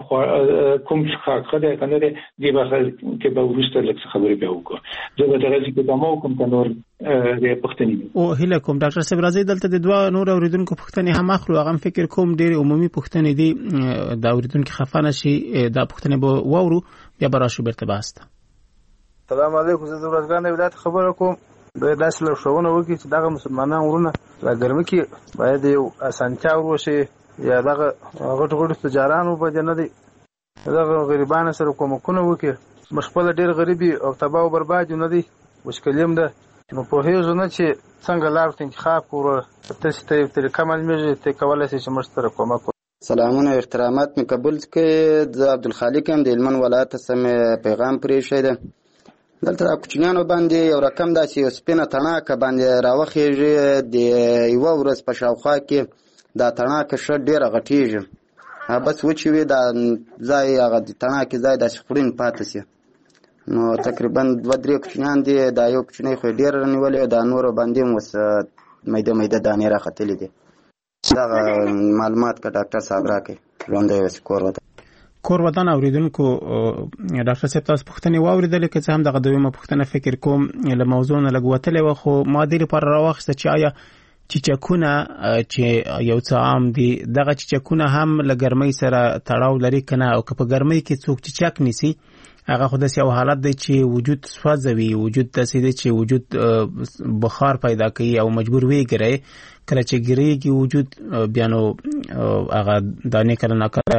چې کوم خاطر کنه دې به کې به ورسته لږ خبرې به وکړو زه به درځي کې دمو کوم تنور دې پښتني او هله کوم ډاکټر صاحب راځي دلته د دوه نور اوریدونکو پښتني هم اخلو هغه فکر کوم ډیر عمومي پښتني دي دا اوریدونکو خفانه شي دا پښتني به وورو یا براشو برته باسته السلام علیکم زه د ورځګان ولایت خبره کوم د داسې لښونه وکړي چې دغه مسلمانان ورونه لا ګرمي کې باید یو اسانتیا وروشي یا دغه غټ تجارانو په نه دي دغه غریبانو سره کومکونه وکړي مخبل ډیر غریبي او تباہ او برباد نه دي مشکلیم ده نو په هیڅ نه چې څنګه لار انتخاب کړو تاسو ته طریقه معلومه ته کولای شئ چې مشترک کومک سلامونه او احترامات می قبول کړئ د عبدالخالق هم د هلمند ولایت سم پیغام پرې شه دلته کوچنیانو باندې یو رقم داسې سپینه تڼاکه باندې راوخیږي د یو ورځ په شاوخوا کې دا تڼاکه ښه ډیره غټیږي بس وچې وي دا ځای هغه د تڼاکې ځای داسې خورین پاتې سي نو تقریبا 2-3 کوچنیان دي دا یو کوچنی خو ډیر نیولې دا نور باندې هم وس میده دانې راختلې دي دا معلومات کا ډاکټر صاحب راکې ژوندې وس کور وته کور ودان اوریدونکو ډاکټر صاحب تاسو پوښتنه واوریدل چې هم دغه دویمه پوښتنه فکر کوم له موضوع نه لګوتلې و خو ما دې لپاره راوخسته چې آیا چیچکونه چې یو څه عام دي دغه چیچکونه هم له ګرمۍ سره تړاو لري کنه او که په ګرمۍ کې څوک چیچک نیسي هغه خو داسې یو حالت دی چې وجود سوځوي وجود داسې دی چې وجود بخار پیدا کوي او مجبور ویګري کله چې ګریږي وجود بیا نو هغه دانې کله ناکله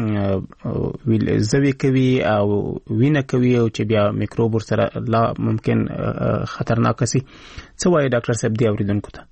زوی کوي او وینه کوي او چې بیا میکروب سره لا ممکن خطرناک شي څه وایي ډاکټر صاحب دی اوریدونکو ته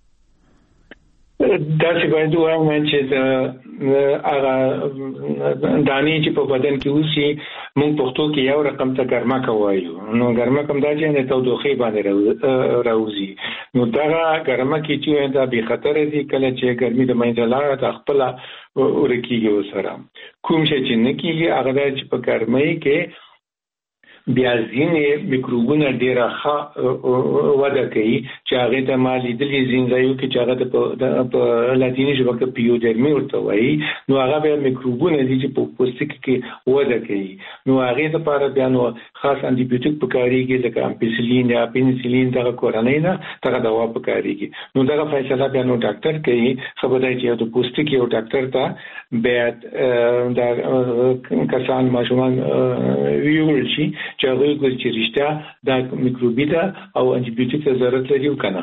داسې باید وایم چې هغه دانې چې په بدن کې اوسي موږ پښتو کې یو رقم ته ګرمه کوایو نو ګرمه کوم دا چې نه تودوخه باندې راوځي نو دا ګرمه کې چې دا به خطر دي کله چې ګرمي د منځه لاړه د خپل ورکیږي وسره کوم چې نه کیږي هغه چې په ګرمۍ کې بیا ځینې میکروبونه ډېره ښه وده کوي چې هغې ته ما لیدلي ځینې ځایو کې چې هغه په لاتیني ژبه کې پیوډرمي ورته وایي نو هغه بیا میکروبونه دي چې په پوستکي کې وده کوي نو هغې دپاره بیا نو خاص انټي بیوټیک پکارېږي لکه امپیسلین یا پینسلین دغه کورنۍ نه دغه دوا پکارېږي نو دغه فیصله بیا نو ډاکټر کوي خبره دی چې د پوستکي یو ډاکټر ته باید دا کسان ماشومان ویول شي چې هغه ګل چې رښتیا دا میکروبي ده او انټي بیوټیک ته ضرورت لري کنه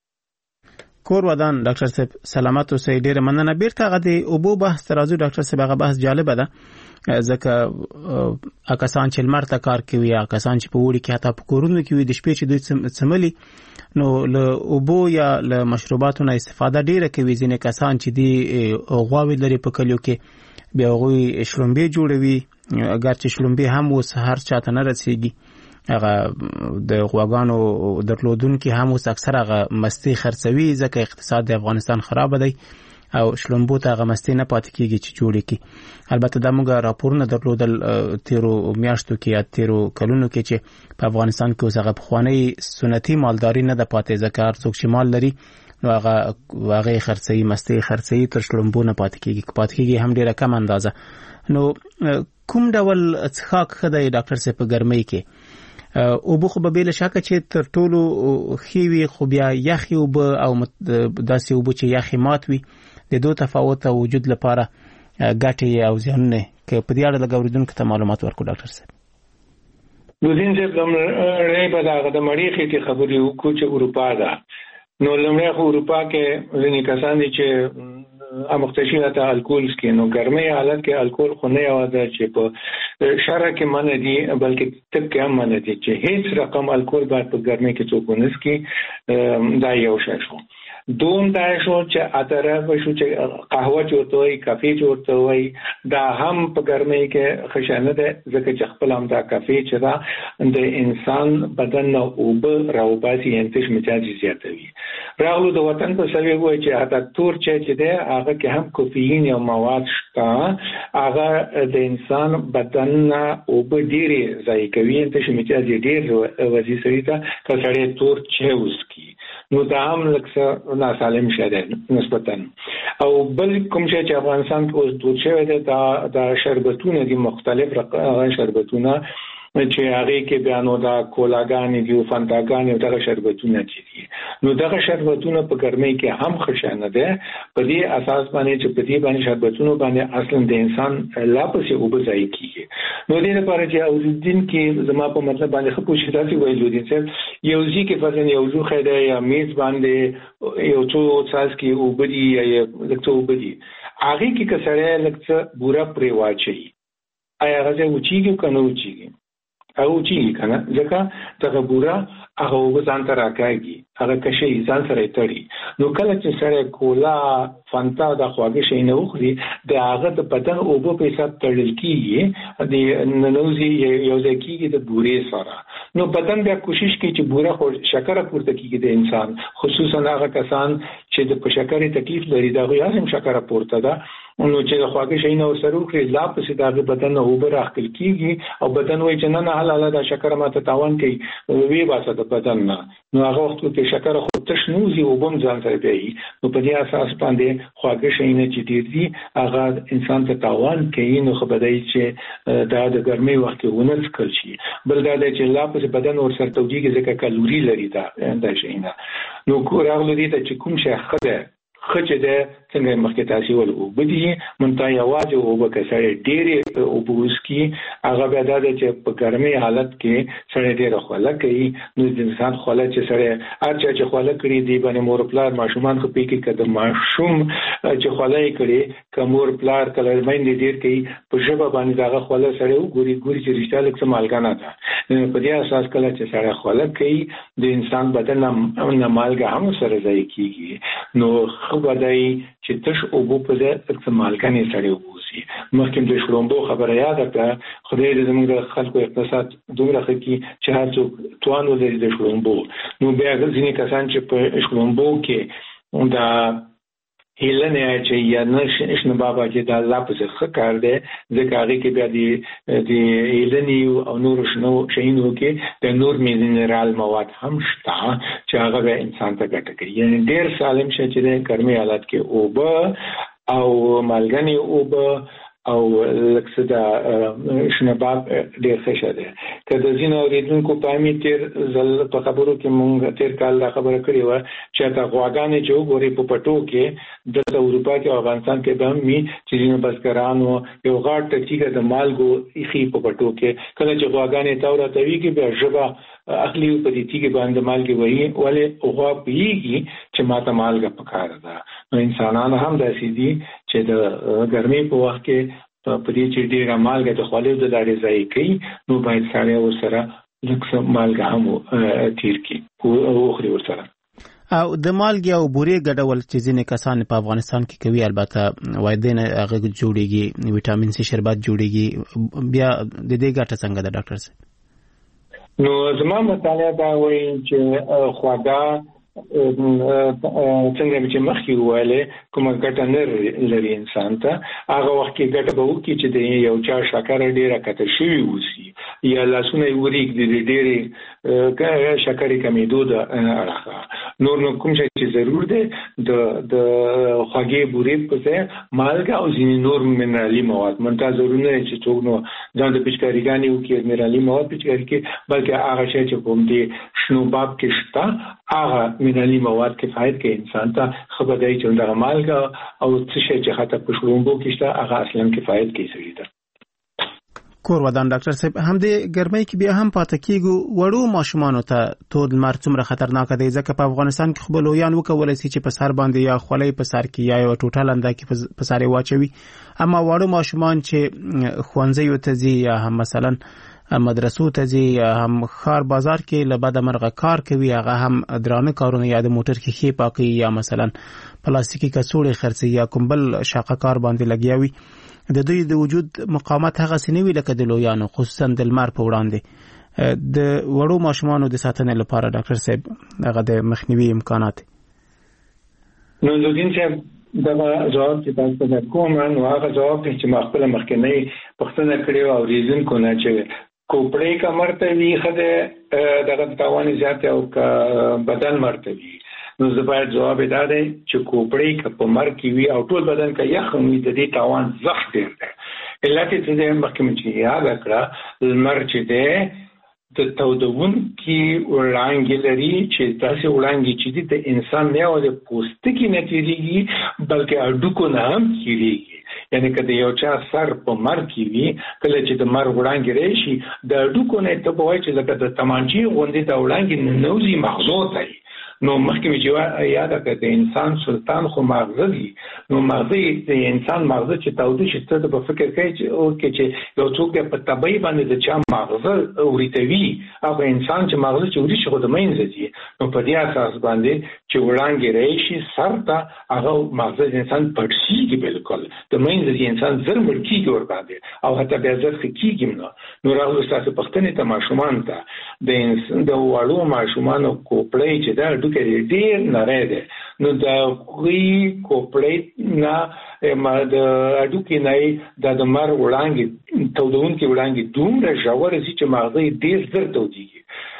کور ودان ډاکټر صاحب سلامت اوسئ ډېر مننه بیرته هغه د اوبو بحث راځو ډاکټر صاحب هغه بحث جالب ده ځکه کسان چې لمر ته کار کوي یا کسان چې په وړي کې حتی په کورونو کې وي د شپې چې دوی څملي نو له اوبو یا له مشروباتو نه استفاده ډېره کوي ځینې کسان چې دي غواوې لري په کلیو کې بیا هغوی شلومبې جوړوي اگر چې شلومبې هم اوس هر چاته نه رسیږي هغه د غواګانو درلودونکي هم اوس اکثر هغه مستي خرڅوي ځکه اقتصاد د افغانستان خراب دی او شلومبو ته هغه مستي نه پاتې کیږي چې جوړې کی البته دا موږ راپورونه درلودل تیرو میاشتو کې یا تیرو کلونو کې چې په افغانستان کې اوس هغه پخوانی سنتي مالداري نه د پاتې ځکه هر څوک چې مال لري نو هغه خرڅي مستي خرڅي تر شلومبو نه پاتې کیږي هم ډیره کم اندازه نو کوم ډول څښاک خدای ډاکټر صاحب په ګرمۍ کې او بخو به بل شک چې تر ټولو خيوي خو بیا یخي او داسې او چې یخي مات وي د دوه تفاوت وجود لپاره ګټي او ځانونه کې په دې اړه لګوریدونکو ته معلومات ورکړو ډاکټر صاحب نو دین چې کوم رې په دغه د مریخ کې خبرې وکړو چې اروپا ده نو لمړی خو اروپا کې ځینې کسان دي چې مختشینه ته الکول سکي نو ګرمي حالت کې الکول خو نه یوازې چې په شرع کې منع دي بلکې طب کې هم منع دي چې هیڅ رقم الکول باید په ګرمي کې څوک ونه سکي دا یو شی شو دوم دا شو چې اتره شو چې قهوه چورته وي کافي چورته وي دا هم په ګرمۍ کې خشانه ده ځکه چې خپل هم دا کافي چې دا د انسان بدن او اوب راوباسي انتش مزاجي زیاتوي راغلو د وطن په سوي وای چې حتی تور چې ده هغه کې هم کوفین او مواد شته هغه د انسان بدن اوب ډیره ځای کوي انتش مزاجي ډیر وظیفه ده کله تور چې وسکی نو دا هم لکه ناسالم شته نسبتا او بل کوم چې افغانستان کې اوس دود شوی دی دا شربتونه دي مختلف شربتونه چې هغه کې بیانو دا کولاګانې دي او فانتاګانې او دا شربتونه دي نو دا شربتونه په ګرمۍ کې هم خشانه ده په دې اساس باندې چې په دې باندې شربتونه باندې اصلا د انسان لا پسې وبځای کیږي نو دې لپاره چې او دین کې زما په مطلب باندې خپل شتاسي وایي دي چې یو ځکه فزن یو ځو خیدا یا میز باندې یو څو ساس کې وبدي یا لکه وبدي هغه کې کسره لکه بورا پرې واچي آیا هغه وچیږي کنه وچیږي او چې کنه ځکه دغه بورا هغه وځان تر راکاږي هغه کشي ځان سره تړي نو کله چې سره کولا فانتا د خواږه شي نه وخوري د هغه د بدن او په حساب تړل کیږي د ننوزي یو ځکه د بورې سره نو بدن بیا کوشش کوي چې بورا خو شکر پورته کیږي د انسان خصوصا هغه کسان چې د شکرې تکلیف لري دا غوښه هم شکر پورته ده نو چې خواږه شي نه وسرو کړي لا پسې د بدن او بر اخل کیږي او بدن وایي چې نه حلاله د شکر ماته تاوان کوي وی واسه د بدن نه نو هغه وخت کې شکر خو تش نوزي او بم ځان سره دی نو په دې اساس باندې خواږه شینه چې ډیر دي هغه انسان ته تاوان کوي نو خو بدای چې دا د ګرمۍ وخت کې ونڅ کول شي بل دا چې لا په بدن ور سره توجیه ځکه کالوري لري دا شینه نو راغلو دي چې کوم شي خده خچې ده څنګه مخکې تاسو ول او بدی مونږه یوازې او بکسره ډېری او بوسکی هغه بیا د چې په ګرمي حالت کې سره ډېر خوله کوي نو د انسان خوله چې سره ارچا چې خوله کړی دی باندې مور پلار ماشومان خو پې کې قدم ماشوم چې خوله کړي کومور پلار کله باندې ډېر کوي په ژبه باندې دغه خوله سره ګوري چې رښتیا لکه مالګانه ده په دې اساس کله چې سره خوله کوي د انسان بدن نه مالګه هم سره ځای کیږي نو خو بدای چې تش او بو په دې مالګانې سره وبوسي مخکې د شړومبو خبره یاد کړه خدای دې زموږ خلکو اقتصاد دومره خکې چې هر څوک توانو لري د شړومبو نو بیا ځینې کسان چې په شړومبو کې دا هیلنه چې یا نشنه بابا چې دا الله په څخه کار دی ځکه هغه کې بیا د هیلنی او نور شنو شینو کې د نور مینرال مواد هم شته چې هغه به انسان ته ګټه کوي یعنی ډیر سالم شي چې د ګرمي حالت کې اوبه او مالګنی اوبه او لکسدا شنباب ډیر ښه ده کله ځینې اوریدونکو پامې تیر زل په خبرو کې مونږ تیر کال دا خبره کړې و چې تا غواګانې چې وګوري په پټو کې د اروپا کې او افغانستان کې به می چې ځینې بسکرانو یو غاټ ټکیګه د مالګو اخی په پټو کې کله چې غواګانې تاوره توي کې به ژبه اخلي په دې تیګه باندې مالګي وایي ولې هغه پیږي چې ماته مالګه پکاره ده نو انسانان هم داسې دي چې د ګرمۍ په وخت کې په دې چې ډیره مالګه د خولې د لارې ځای کوي نو باید سړی ورسره لکه مالګه هم تیر کړي او خوري ورسره او د مالګي او بورې ګډول چې ځینې کسان په افغانستان کې کوي البته وایدین هغه جوړیږي وټامین سي شربت جوړیږي بیا د دې ګټه څنګه ده ډاکټر صاحب نو زما مطالعه دا وایي چې خواږه څنګه چې مخکې وواله کومه ګټه نه لري انسان ته هغه وخت کې ګټه به وکړي چې د یو چا شکر ډیره کته شوی وسی یا لاسونه وريګ د ډیره شکر کمیدو د اړه نور نو کوم چې ضرور دی د خوږې بورې په ځای مالګه او ځینې نور منرالي مواد منته ضرور نه چې څوک نو ځان د پچکاریګانی وکړي منرالي مواد پچکاری کې بلکې هغه شی چې کوم دی شنوباب کې شته هغه منرالي مواد کفایت کوي انسان ته خبردای چې دا مالګه او څه شی چې حتی په شړومبو کې شته هغه اصلا کفایت کوي سړي ته کور ودان ډاکټر صاحب هم د ګرمۍ کې بیا هم پاتې کیږي وړو ماشومانو ته تود لمر څومره خطرناک دی ځکه په افغانستان کې خو لویان وکولای شي چې په سر باندې یا خولۍ په سر کې یا یو ټوټه لنده کې په سر واچوي اما وړو ماشومان چې ښوونځي ته ځي یا هم مثلا مدرسو ته ځي هم خار بازار کې لبد مرغه کار کوي هغه هم درانه کارونه یا د موټر کې خې پاکي یا مثلا پلاستیکي کڅوړې خرڅي یا کومبل شاقه کار باندې لګیاوي د دوی د وجود مقاومت هغه سنوي لکه د لویانو خصوصا د لمر په وړاندې د وړو ماشومانو د ساتنې لپاره ډاکټر صاحب هغه د مخنیوي امکانات نو زودین صاحب دا جواب چې تاسو ته کوم نو هغه جواب چې ما خپل مخکنی پښتنه کړی او ریزن کو نه چې کوپړې کا مرتبه خده دغه تاوان زیات او بدن مرتبه نو زه باید جواب دا دی چې کوپړې کا په مر کې وی او ټول بدن کا یخ امید دي تاوان زخت دی علت چې مخکې چې یاد کړه لمر چې دی د تودون کې وړاندې لري چې تاسو وړاندې چې د انسان نه او د پوستکي نتیجې بلکې اډوکو نه هم کیږي یعنی کله یو چا سر په مر کې وي کله چې د مر وړاندې راشي د اډوکو نه ته وایي چې لکه د تمانچې غوندې د وړاندې نوزي مغزو ته نو مخکې چې یاد کړه د انسان سلطان خو مغزه دي نو مغزه د انسان مغزه چې تاوده شي ته په فکر کې چې یو څوک په طبيعي باندې د چا مغزه وريتوي هغه انسان چې مغزه چې وري شي خو د مینځ دي نو په دې اساس باندې چې وړاندې راشي سر ته هغه مغزه د انسان پړسيږي بالکل د مینځ د انسان زر ملکیږي ور باندې او حتی بیا ځکه کېږي نو راغلو تاسو پښتنې ته ماشومان ته د وړو ماشومانو کوپړې چې دا کې ډېر نری دی نو دا کوي کوپړې نه د اډوکې نه د مر وړاندې تودون کې وړاندې دومره ژور شي چې مغزه ډېر زر تودېږي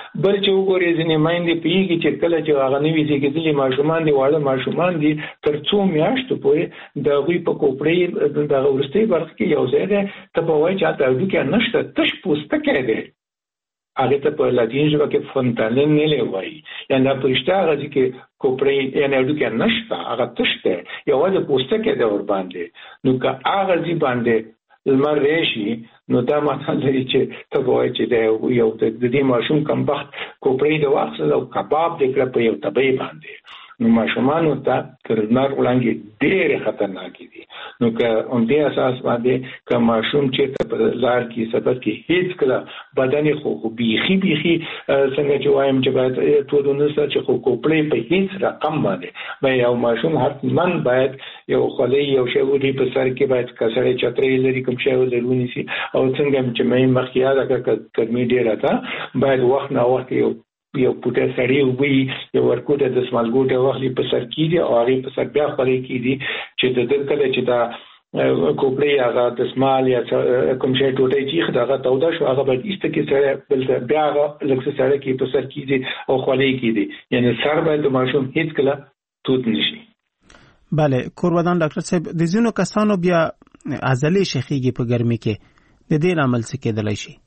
بل چې وګورئ ځینې میندې پوهېږي چې کله چې هغه نوي زېږېدلي ماشومان دي واړه ماشومان دي تر څو میاشتو پورې د هغوی په کوپړۍ دغه وروستۍ برخه کې یو ځای دی ته به وایې چې هلته هډوکی نشته تش پوستکی دی هغې ته په لاتین ژبه کې فونتانیل وایي یعنې دا په رښتیا هغه ځای کې کوپړۍ یعنې هډوکی نشته هغه تش دی یوازې پوستکی دی ورباندې نو که هغه ځای باندې لمر راشي نو دا معنا لري چې ته به وایې چې یو د دې ماشوم کمبخت کوپړۍ د واخیستل او کباب دې کړه په یو تبۍ باندې نو ماشومانو ته تر لمر وړاندې ډېرې خطرناکې دي نو که همدې اساس باندې که ماشوم چېرته په لار کې سفر کې هېڅکله بدن یې خو بیخي څنګه چې وایم چې باید ټول ونه سره چې خو کوپړۍ په هېڅ رقم باندې باید یو ماشوم حتما باید یو خولۍ یو شی ولري په سر کې باید که سړی چترۍ لري کوم شی ولري ونیسي او څنګه چې مې مخکې یاده کړه که ګرمي ډېره ده باید وخت نه وخت یو پوټه سړی وي یو ورکوټه د سمالګوټه واخلي په سر کېږي او هغې په سر بیا خولۍ کېږي چې د ده کله چې دا کوپړۍ هغه دسمال یا کوم شی ټوټۍ چې هغه توده شو هغه باید ایسته کې سړی بل بیا هغه لږ څه سړی کې په سر کېږي او خولۍ کېږي یعنې سر باید د ماشوم هېڅکله توت نشي. بله کورودان ډاکټر صاحب د ځینو کسانو بیا عضلې شخیږي په ګرمۍ کې د دې لامل څه کېدلی شي؟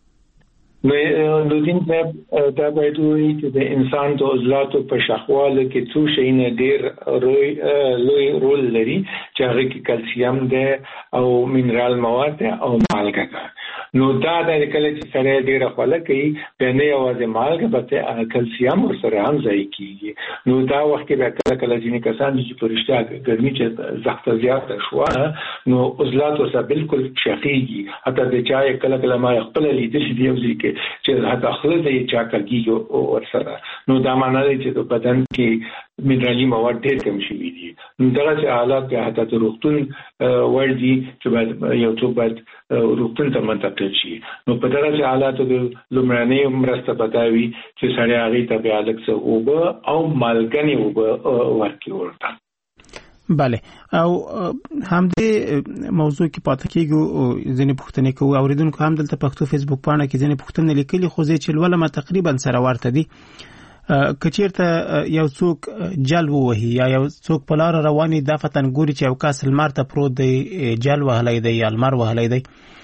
لودین صاحب دا باید وایي چې د انسان د عضلاتو په شخواله کې څو شیونه ډېر لوی رول لري چې هغه کې کلسیم دی او منرال مواد دی او مالګه ده نو دا د کله چې سړی ډېره خوله کوي بیا نه یوازې مالګه بلکې کلسیم ورسره هم ضایع کېږي نو دا وخت کې بیا کله کله ځینې کسان چې په رښتیا ګرمي چې سخته زیاته شوه نو عضلات ورسره بالکل شخیږي حتی د چا کله کله ما خپله لیدلي دي یو ځای کې چې حتی خله ته یې چا کږېږي ورسره نو دا معنا دی چې د بدن کې منرالي مواد ډېر کم شوي دي نو دغسې حالات بیا حتی د روغتون وړ دي چې باید یو څوک باید روغتون ته منتقل شي نو په دغسې حالاتو د لومړنۍ مرسته به دا وي چې سړی هغې ته بیا لږ څه اوبه او مالګنې اوبه ورکړي ورته. بله او همدې موضوع کې پاتې کېږو ځینې پوښتنې کوو اورېدونکو هم دلته پښتو فیسبوک پاڼه کې ځینې پوښتنې لیکلي خو زه چې لولم تقریبا سره ورته دي که چېرته یو څوک جل ووهي یا یو څوک په لاره روان وي دفتن ګوري چې یو کس لمر ته پروت دی جل وهلی دی یا لمر وهلی دی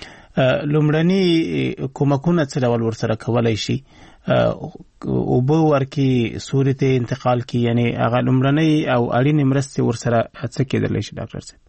لومړني کومکونه څه ډول ورسره کولی شي اوبه ورکړي سوري ته انتقال کړي یعنې هغه لومړنۍ او اړینې مرستې ورسره څه کېدلی شي ډاکټر صاحب؟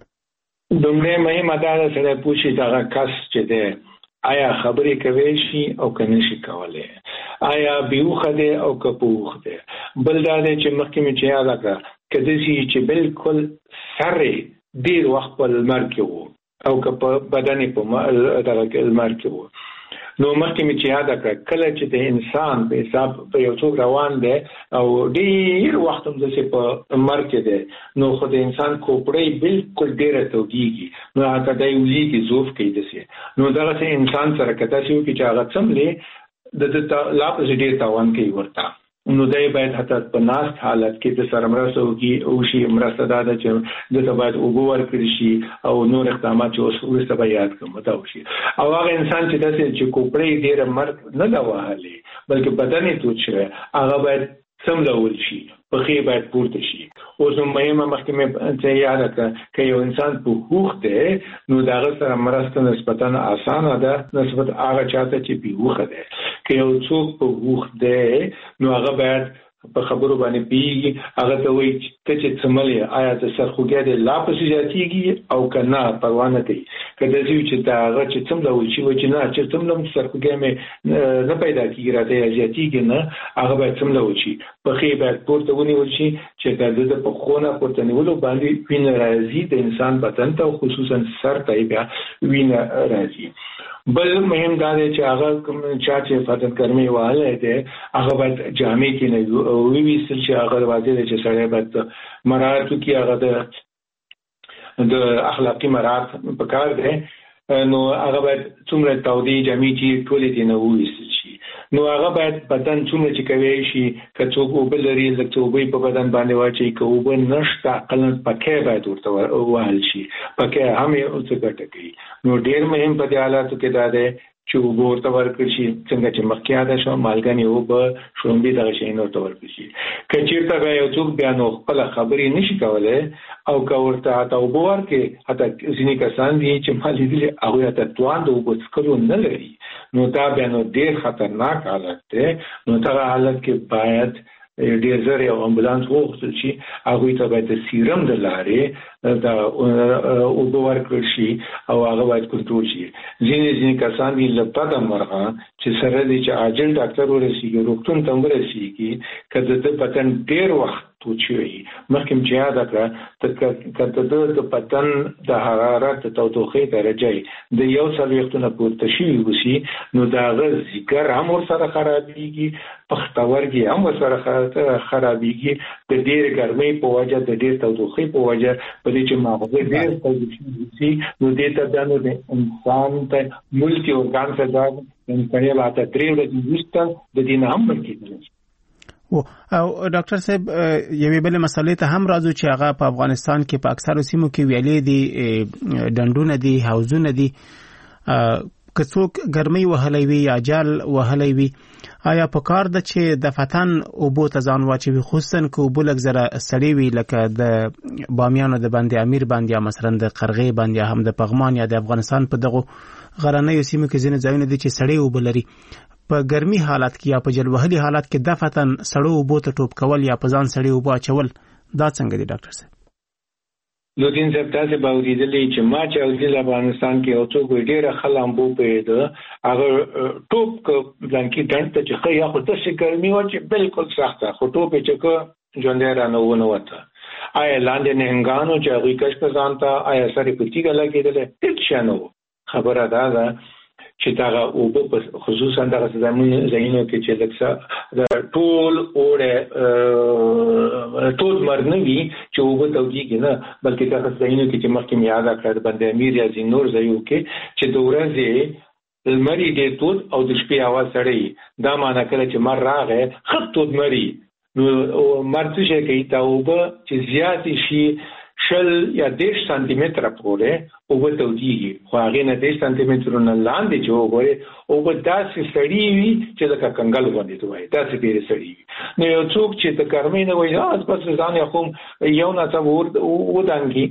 لومړی مهمه دا ده سړی پوه شي چې هغه کس چې دی آیا خبرې کولی شي او که نه شي کولی آیا بیوخه دی او که پوخ دی بل دا دی چې مخکې مې چې یاده کړه که داسې چې بالکل سر یې ډېر وخت په لمر کې و او که په بدن یې په دغه لمر کې و نو مخکې مې چې یاده کړه کله چې د انسان په حساب په یو څوک روان دی او ډېر وخت هم داسې په لمر کې دی نو خو د انسان کوپړۍ بالکل ډېره تودېږي نو هغه دی ولیږي ضعف کوي داسې نو دغسې انسان سره که داسې وکړي چې هغه څملې د ده لا پسې ډېر تاوان کوي ورته نو دی باید حتی په ناست حالت کې د سره مرسته وشي مرسته دا ده چې دته باید اوبه ورکړي شي او نور اقدامات چې اوس وروسته به یاد کړم دا وشي او هغه انسان چې داسې چې کوپړۍ ډېره مرګ نه ده وهلې بلکې بدن یې تود شوی هغه باید څملول شي پښې باید پورته شي اوس نو مهمه مخکې مې څه یاده کړه که یو انسان په هوښ دی نو د هغه سره مرسته نسبتا اسانه ده نسبت هغه چاته چې بېهوښه دی که یو څوک په هوښ دی نو هغه باید په خبرو باندې پیږي هغه ته وایي ته چې څملې آیا د سرخوږی دی لا پسې زیاتېږي او که نه پروا نه کوي که داسې وي چې د هغه چې څملول شي وایي چې نه چې څملم سرخوږی مې نه پیدا کېږي راته یا زیاتېږي نه هغه باید څملول شي پښې باید پورته ونیول شي چې د ده د پښو نه پورته نیولو باندې وینه راځي د انسان بدن ته او خصوصا سر ته بیا وینه راځي بل مهم دا دی چې هغه چا چې حفاظت ګرمۍ وهلی دی هغه باید جامې کې نه وویستل چې هغه واضح دی چې سړی باید مراعات وکړي هغه د اخلاقي مراعات پکار دی نو هغه باید څومره تودې جامې چې ټولې دې نه وویستل شي نو هغه باید بدن څومره چې کوي شي که څوک وبل لري لکه څوک په بدن باندې واچي که وبل نشته اقل پکې باید ورته وهل شي پکې هم یو څه ګټه کوي نو ډیر مهم په دې حالاتو کې دا ده چې ورته ورکړي شي څنګه چې مخکې یاد شو مالګنی او به شومبې دغه شی نو ورته ورکړي شي که چیرته یو څوک بیا نو خپل خبرې نشي کولای او که ورته حتی اوبه ورکړي حتی ځینې کسان دي چې ما لیدلي هغوی حتی توان د اوبو څښلو نه لري نو دا بیا نو ډېر خطرناک حالت دی نو دغه حالت کې باید ډېر زر یو امبولانس وغوښتل شي هغوی ته باید د سیرم د لارې دا اوبه ورکړل شي او هغه باید کنټرول شي ځینې کسان دي له بده مرغه چې سره دي چې عاجل ډاکټر ورسېږي روغتون ته ورسېږي که د بدن ډېر وخت توت شوی مخکې چې یاد کړه د بدن د حرارت د تودوخې درجه د یو څلوېښتونه پورته شوي وشي نو د هغه ځیګر هم ورسره خرابېږي پښتورګي هم ورسره خرابېږي د ډېرې ګرمۍ په وجه د ډېر تودوخې په وجه په دې چې ماغزه ډېر تودوخې وشي نو دې ته بیا نو د انسان ته ملټي اورګان فضا انسان یې لاته 3 ورځې وروسته د دې نه هم مړ کېدلی او ډاکټر صاحب یوې بلې مسلې ته هم راځو چې هغه په افغانستان کې په اکثرو سیمو کې ویلې دي ډنډونه دي حوضونه دي که څوک ګرمۍ وهلی وي یا جال وهلی وي آیا په کار ده چې د فتن اوبو ته ځان واچوي خصوصا که اوبه لږ زره سړې وي لکه د بامیانو د بند امیر باندې یا مثلا د قرغې باندې یا هم د پغمان یا د افغانستان په دغو غرنیو سیمو کې ځینې ځایونه دي چې سړې اوبه لري په ګرمي حالت کې یا په جلوهلي حالت کې د فتن سړو اوبو ته ټوپ کول یا په ځان سړې اوبه اچول دا څنګه دي ډاکټر صاحب لودین صاحب تاسو به ورېدلې چې ما چې اوسېدل افغانستان کې یو څوک ډېره ښه لامبو پیدا هغه ټوپ ځان کې ډنډ ته چې یا خو داسې ګرمي وه چې بالکل سخته خو ټوپ یې چې که ژوندی رانه ونوته آیا لاندې نهنګانو چې هغوی کش په ځان ته آیا سر یې په تیږه لګېدلی هېڅ شی نه و خبره دا ده چې دغه اوبه خصوصا دغه ځایونو کې چې لږ ټول اوړی تود مرګ نه وي چې اوبه تودېږي نه بلکې دغه ځایونو کې چې مخکې مې یاده کړه د بند امیر یا ځینې نور ځایو کې چې د ورځې لمر یې ډېر تود او د شپې هوا سړی دا معنی کله چې مر راغی ښه تود مري نو مر څه شی کوي دا اوبه چې زیاتې شي 10 یا 10 سانتي متره پورې اوبه تودېږي خو هغې نه 10 سانتي مترونه لاندې چې وګورې اوبه داسې سړې وي چې لکه کنګل غوندې ته وایي داسې ډېرې سړې وي نو یو څوک چې د ګرمۍ نه وایي بس ځان یې خو یو ناڅاپه ودانګي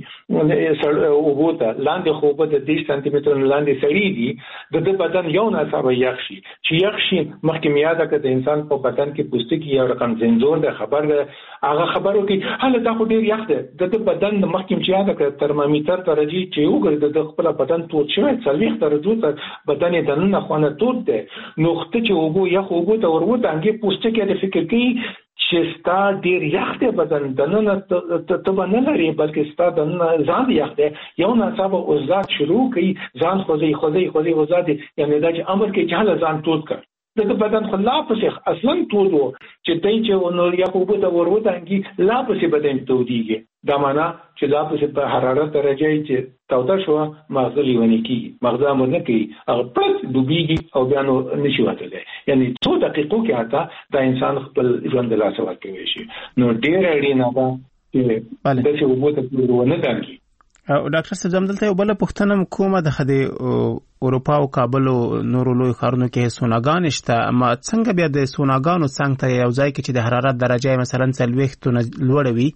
اوبو ته لاندې خو اوبه د 10 سانتي مترونه لاندې سړې دي د بدن یو ناڅاپه یخ شي چې یخ شي مخکې مې یاده کړه د انسان په بدن کې پوستکي یو رقم زنځور د خبر ده هغه خبرو کې هله دا خو ډېر یخ ده د بدن مخکې چې یاده کړه ترمامیتر درجې چې وګورئ د خپل بدن تود شوی 40 درجو ته بدن یې دننه خونه تود دی نو خته چې اوبو یخ اوبو ته وروتانګي پوستکی د فکر کوي چې ستا ډېر یخ دی بدن دننه ته به نه لري بلکې ستا دننه ځان یخ دی یو ناڅاپه اوزاد شروع کوي ځان خوځي وزادي یعنې دا چې امر کوي چې هله ځان تود کړ د بدن خو لا پسې اصلا تود و چې دی چې نو یخ اوبو ته وروتانګي لا پسې بدن تودېږي دا معنا چې لا پسې په حرارت درجه چې توده شوه مغزه لیونی کېږي مغزه امر نه کوي هغه پړک ډوبېږي او بیا نو نشي وتلی یعنې څو دقیقو کې حتی دا انسان خپل ژوند د لاسه ورکولی شي نو ډېره اړینه ده چې داسې اوبو ته ونه دانګي ډاکټر صاحب زم دلته یو بله پوښتنه کومه د اروپا او کابل او نورو لوی ښارونو کې سوناګانې شته اما څنګه بیا د سوناګانو څنګ ته یو ځای کې چې د حرارت درجه مثلا 40 لوړه وي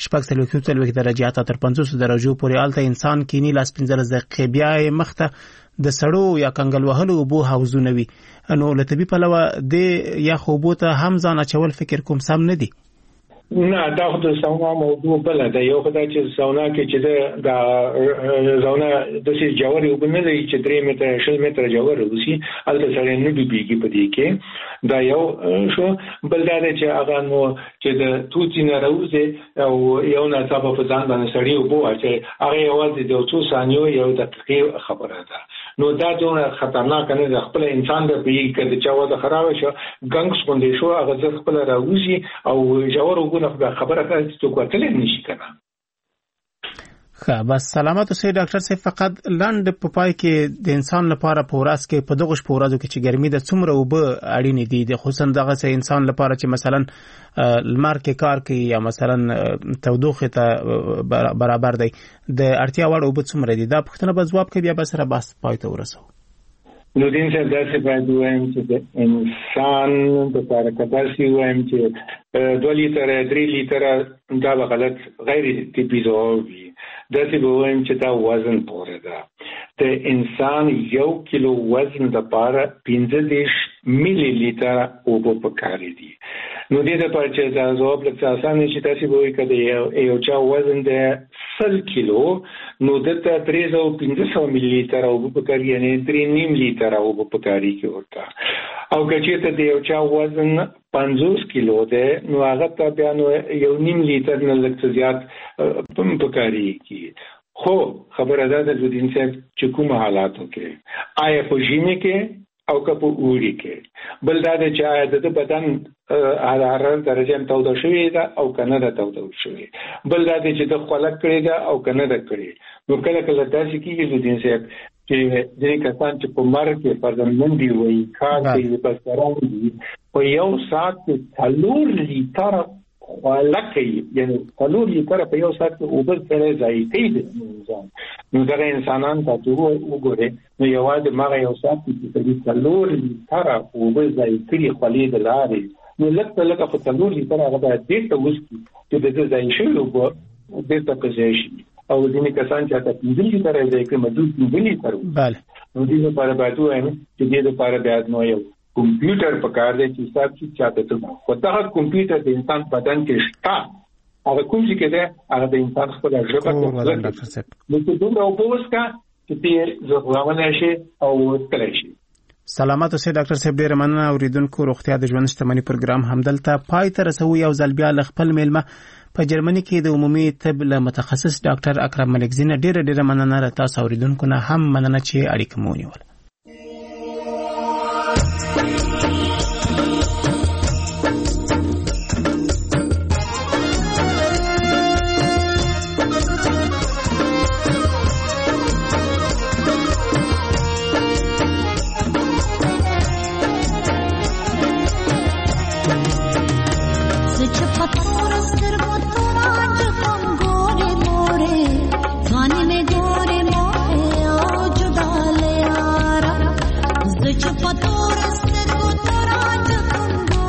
40 درجه حتی تر 50 درجو پورې هلته انسان کینی لاس 15 دقیقې بیا یې مخته د سړو یا کنګل وهلو اوبو حوضونه وي نو له طبي پلوه د یخ اوبو ته هم ځان اچول فکر کوم سم نه دي نه دا خو د سونا موضوع بله ده یو خو دا چې سونا کې چې د سونا داسې ژورې اوبه نه لري چې 3 متره 20 متره ژوره وشي هلته سړی نه ډوبېږي په دې کې دا یو شو بل دا دی چې هغه نو چې د توتي نه راوځي او یو ناڅاپه په ځان باندې سړی اوبه واچوي هغه یوازې د 2 ثانیو یو دقیقې خبره ده نو دا دومره خطرناک نه ده خپل انسان د پیږي که د چا وضع خرابه شو ګنګس غوندې شو هغه زه خپل راوځي او ژور اوبه نه خبره کوي چې څوک وتلی نشي که نه بس سلامات اوسئ ډاکټر صاحب. فقط لاند په پای کې د انسان لپاره په ورځ کې په دغه شپه ورځو کې چې ګرمي د څومره وبه اړینې دي د خصوصا دغه سه انسان لپاره چې مثلا لمر کې کار کوي یا مثلا تودوخه ته برابر دی د اړتیا وړ وبه څومره دي. دا پوښتنه به جواب کوي بیا به سره بحث پای ته ورسو. نو دین څه داسې باید وایم چې د انسان د لپاره کتاسي وایم چې 2 لیټر 3 لیټر دا غلط غیر طبي ځواب وي. داسې به وایم چې دا وزن پورې ده. د انسان 1 کیلو وزن د لپاره 15 ملي لیټر اوبه پکاري دي. نو دې د لپاره چې دا ځواب لکه اسانه شي تاسو به وایي کده یو چا وزن د 100 کیلو نو دته 350 ملي لیټر اوبه پکاري یعنی 3.5 لیټر اوبه پکاري کې ورته. او کچې ته د یو چا وزن 50 کیلو ده نو هغه ته بیا نو 1.5 لیټر نه لږ زیات پکاري کې. خو خبره ده د دین صاحب چې کوم حالاتو کې آیا په ژمي کې او که په اوړي کې بل دا چې آیا د بدن حرارت درجه تاوده شوې ده او کنه ده تاوده شوې بل دا چې د خلک کړي ده او کنه ده کړي. نو کله کله داسې کېږي د دین صاحب چې ځینې کسان چې په مرګ کې فرزندمندي وایي کار کوي بس راوړي په یو ساعت کې 4 لیټر ولکه یعنی 4 لیټر په یو ساعت کې اوبه سره ځای کوي د انسان. نو دا انسانان تاسو وګورئ نو یوازې مغه یو ساعت کې 4 لیټر اوبه ځای کوي خولې د لارې نو لکه په 4 لیټر هغه د دې ته وسکي چې د دې ځای شي او د دې ته کوي او ځینې کسان چې تاسو 5 لیټر ځای کوي مدد 5 لیټر. بله نو دې لپاره باید وایم چې دې لپاره بیا نو یو کمپیوټر پکار دی چې حساب شي چاته ته خو دا کمپیوټر د انسان بدن کې شته هغه کوم چې ده هغه د انسان خپل ژبه کوي. نو ته دومره وبوسکا چې دې زغوونه شي او کله شي. سلامات اوسئ ډاکټر صاحب. ډیره مننه. اوریدونکو روغتیا د ژوند شتمنۍ پروګرام همدلته پای ته رسوي. یو ځل بیا خپل میلمه په جرمني کې د عمومي طب له متخصص ډاکټر اکرم ملکزی نه ډیره مننه. را تاسو اوریدونکو نه هم مننه چې اړیکه مو ونیوله. Patoras,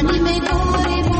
نیمه نور